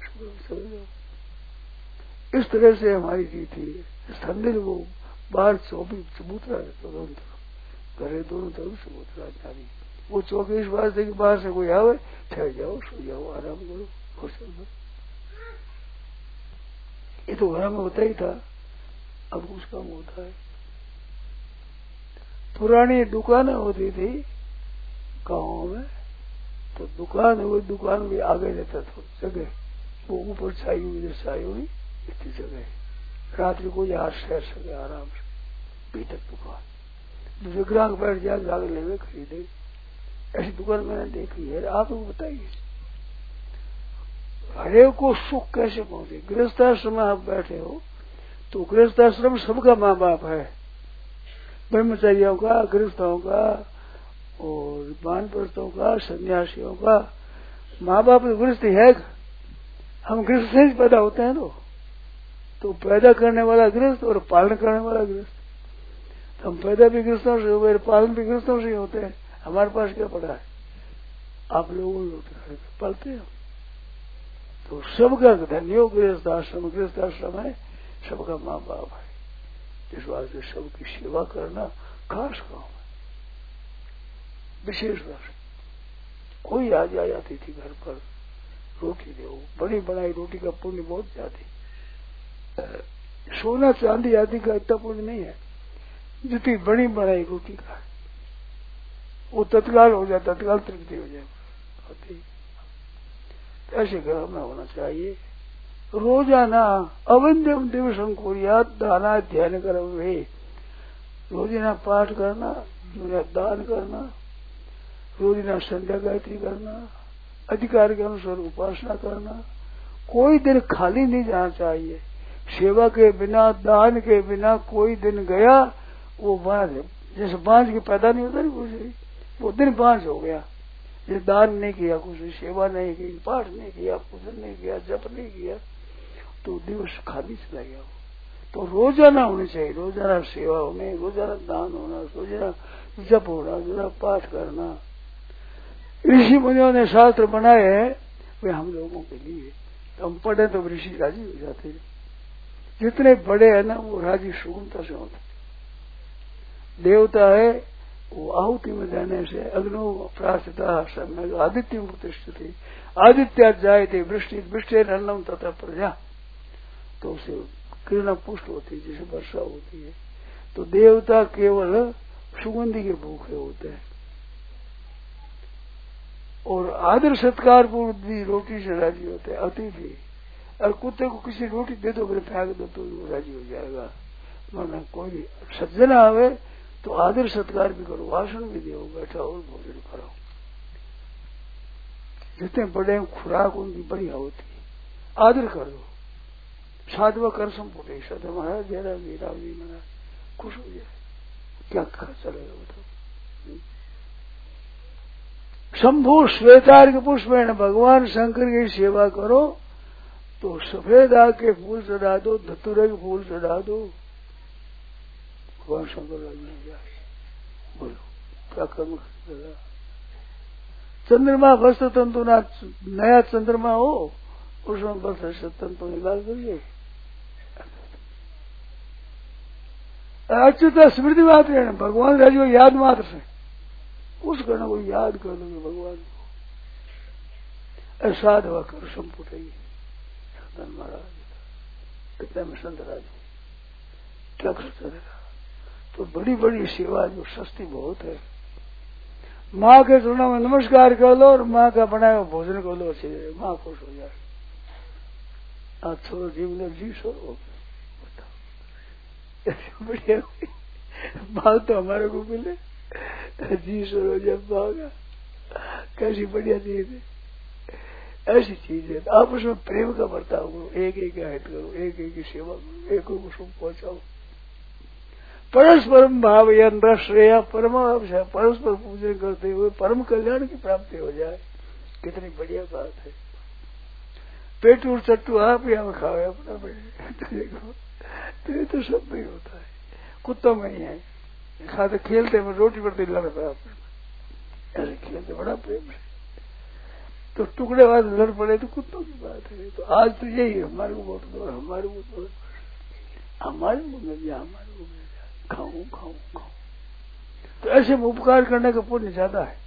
इस तरह से हमारी जी थी। संदिल वो बाहर चौबीस चबूतरा दोनों तरफ, घरे दोनों तरफ चबूतरा जारी, वो चौबीस बार से बाहर से कोई आवे, ठहर जाओ, सो जाओ, आराम करो, होटल में। ये तो घर में होता ही था, अब कुछ काम होता है। पुरानी दुकानें होती थी गाँव में, तो दुकान वो दुकान भी आगे रहता था जगह, वो ऊपर छाई हुई इधर छाई हुई इतनी जगह, रात्रि को यहाँ ठहर सके आराम से, भीतर दुकान, दूसरे ग्राहक बैठ जाए, जाके लेवे खरीदे। ऐसी दुकान मैंने देखी है। आप लोग बताइए हरेक को सुख कैसे पहुंचे। गृहस्थाश्रम में आप बैठे हो तो गृहस्थाश्रम सबका माँ बाप है, ब्रह्मचारियों का, गृहस्थों का और वानप्रस्थों का, सन्यासियों का माँ बाप तो गृहस्थ है। हम गृहस्थ से पैदा होते हैं तो तो पैदा करने वाला गृहस्थ और पालन करने वाला गृहस्थ। हम पैदा भी गृहस्थों से हो गए, पालन भी गृहस्थों से होते हैं। हमारे पास क्या पड़ा है, आप लोगों को पालते हैं। तो सबका धन्यो गृहस्थाश्रम, गृहस्थाश्रम है, सबका माँ बाप है। इस वास्ते सबकी सेवा करना खास काम है, विशेष रूप से। कोई आ जाए आती थी घर पर, रोटी दो, बड़ी बनाई रोटी का पुण्य बहुत ज्यादा। सोना चांदी आदि का इतना पुण्य नहीं है जितनी बड़ी बनाई रोटी का, वो तत्काल हो जाता, तत्काल तृप्ति हो जाए। ऐसे घर में होना चाहिए। रोजाना अवंद्यम दिवसम कुर्यात दाना ध्यान कर, रोजाना पाठ करना, दान करना, रोजाना संध्या गायत्री करना, अधिकार के अनुसार उपासना करना। कोई दिन खाली नहीं जाना चाहिए। सेवा के बिना, दान के बिना कोई दिन गया वो बांझ, जैसे बांझ की पैदा नहीं होता नहीं कुछ, वो दिन बांझ हो गया। ये दान नहीं किया, कुछ सेवा नहीं की, पाठ नहीं किया, पूजन नहीं किया, जप नहीं किया, तो दिवस खाली चला गया। तो रोजाना होनी चाहिए, रोजाना सेवा होनी, रोजाना दान होना, रोजाना जप होना, रोजाना पाठ करना। ऋषि मुनियों ने शास्त्र बनाए हैं वे हम लोगों के लिए। तो हम पढ़े तो ऋषि राजी हो जाते हैं। जितने बड़े हैं ना वो राजी सुगमता से होते। देवता है वो आहुति में जाने से अग्नो प्रास्थिता आदित्य प्रतिष्ठित, आदित्य जाए थे वृष्टि वृष्टि अन्नम तथा प्रजा, तो उसे किरण पुष्ट होती है जैसे वर्षा होती है। तो देवता केवल सुगंधी के भूखे होते हैं और आदर सत्कार पूर्व भी रोटी से राजी होते हैं। अतिथि और कुत्ते को किसी रोटी दे दो, फिर फेंक दो तो वो राजी हो जाएगा। वरना कोई सज्जन आवे तो आदर सत्कार भी करो, भाषण भी दो, बैठा और भोजन करो। जितने बड़े खुराक उनकी बढ़िया होती है, आदर कर दो। साधवा कर संपुटे सद महाराज जयराम जी राम जी महाराज खुश हो जाए, क्या चलेगा बताओ। शंभु श्वेतार्घ पुष्प भगवान शंकर की सेवा करो तो सफेद आग के फूल चढ़ा दो, धतूरे के फूल चढ़ा दो, भगवान शंकर लग जाए। बोलो क्या कर्म करेगा। चंद्रमा वस्त्र तंतु ना, नया चंद्रमा हो उसमें वस्त्र तंतु निकाल करिए। अच्युता स्मृति मात्र है, भगवान राजी को याद मात्र से उस गण को याद कर दोगे भगवान को। ऐसा दवा कर संपुटेगी महाराज इतने में संत राज क्या कर चलेगा। तो बड़ी बड़ी सेवा जो सस्ती बहुत है, माँ के चरणों में नमस्कार कर लो और माँ का बनाया हुआ भोजन कर लो, अच्छे माँ खुश हो जाए। आज छोड़ो जीव लो जी छोड़ो, बताओ बढ़िया माँ तो हमारे को मिले, जी छोड़ो जब मांगा कैसी बढ़िया चीज है। ऐसी चीज है आपस में प्रेम का बर्ताव करो, एक एक हित करो, एक एक की सेवा करो, एक को सुख पहुंचाओ। परस्परम भाव यंत्र श्रेया परम परस्पर पूजन करते हुए परम कल्याण की प्राप्ति हो जाए, कितनी बढ़िया बात है। पेटू चट्टू आप यहाँ खाओ अपना देखो, तो ये तो सब में होता है, कुत्तों में ही है। खाते खेलते में रोटी पड़ती लड़ पड़ा, ऐसे खेलते बड़ा प्रेम है, तो टुकड़े बाद लड़ पड़े तो कुत्तों की बात है। तो आज तो यही है, हमारे को बहुत दो, हमारे को दो, हमारे को मिल जाए, हमारे को मिल जाए, खाऊं खाऊं खाऊं। तो ऐसे में उपकार करने का पुण्य ज्यादा है।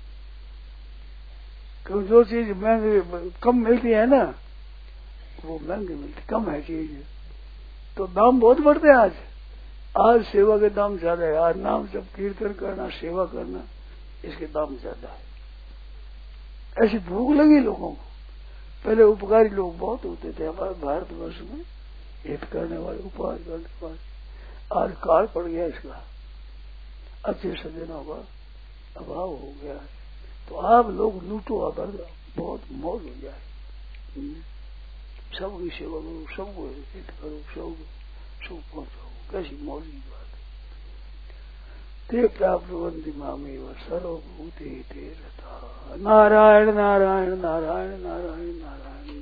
क्योंकि जो चीज महंगी कम मिलती है ना वो महंगी मिलती, कम है चीज तो दाम बहुत बढ़ते हैं। आज आज सेवा के दाम ज्यादा है। आज नाम जब कीर्तन करना, सेवा करना, इसके दाम ज्यादा है। ऐसी भूख लगी लोगों को। पहले उपकारी लोग बहुत होते थे हमारे भारतवर्ष में, हित करने वाले, उपकार करने वाले। आज काल पड़ गया इसका, अच्छे सज्जनों का अभाव हो गया है। तो आप लोग लूटो, अगर बहुत मौज हो जाए, सबकी सेवा करो, सबको हित करो, सबको सुख पहुंचाओ, कैसी मौज की बात है। ते प्राप्त वंदी मामेव सर्वभूते ते रता। नारायण नारायण नारायण नारायण नारायण।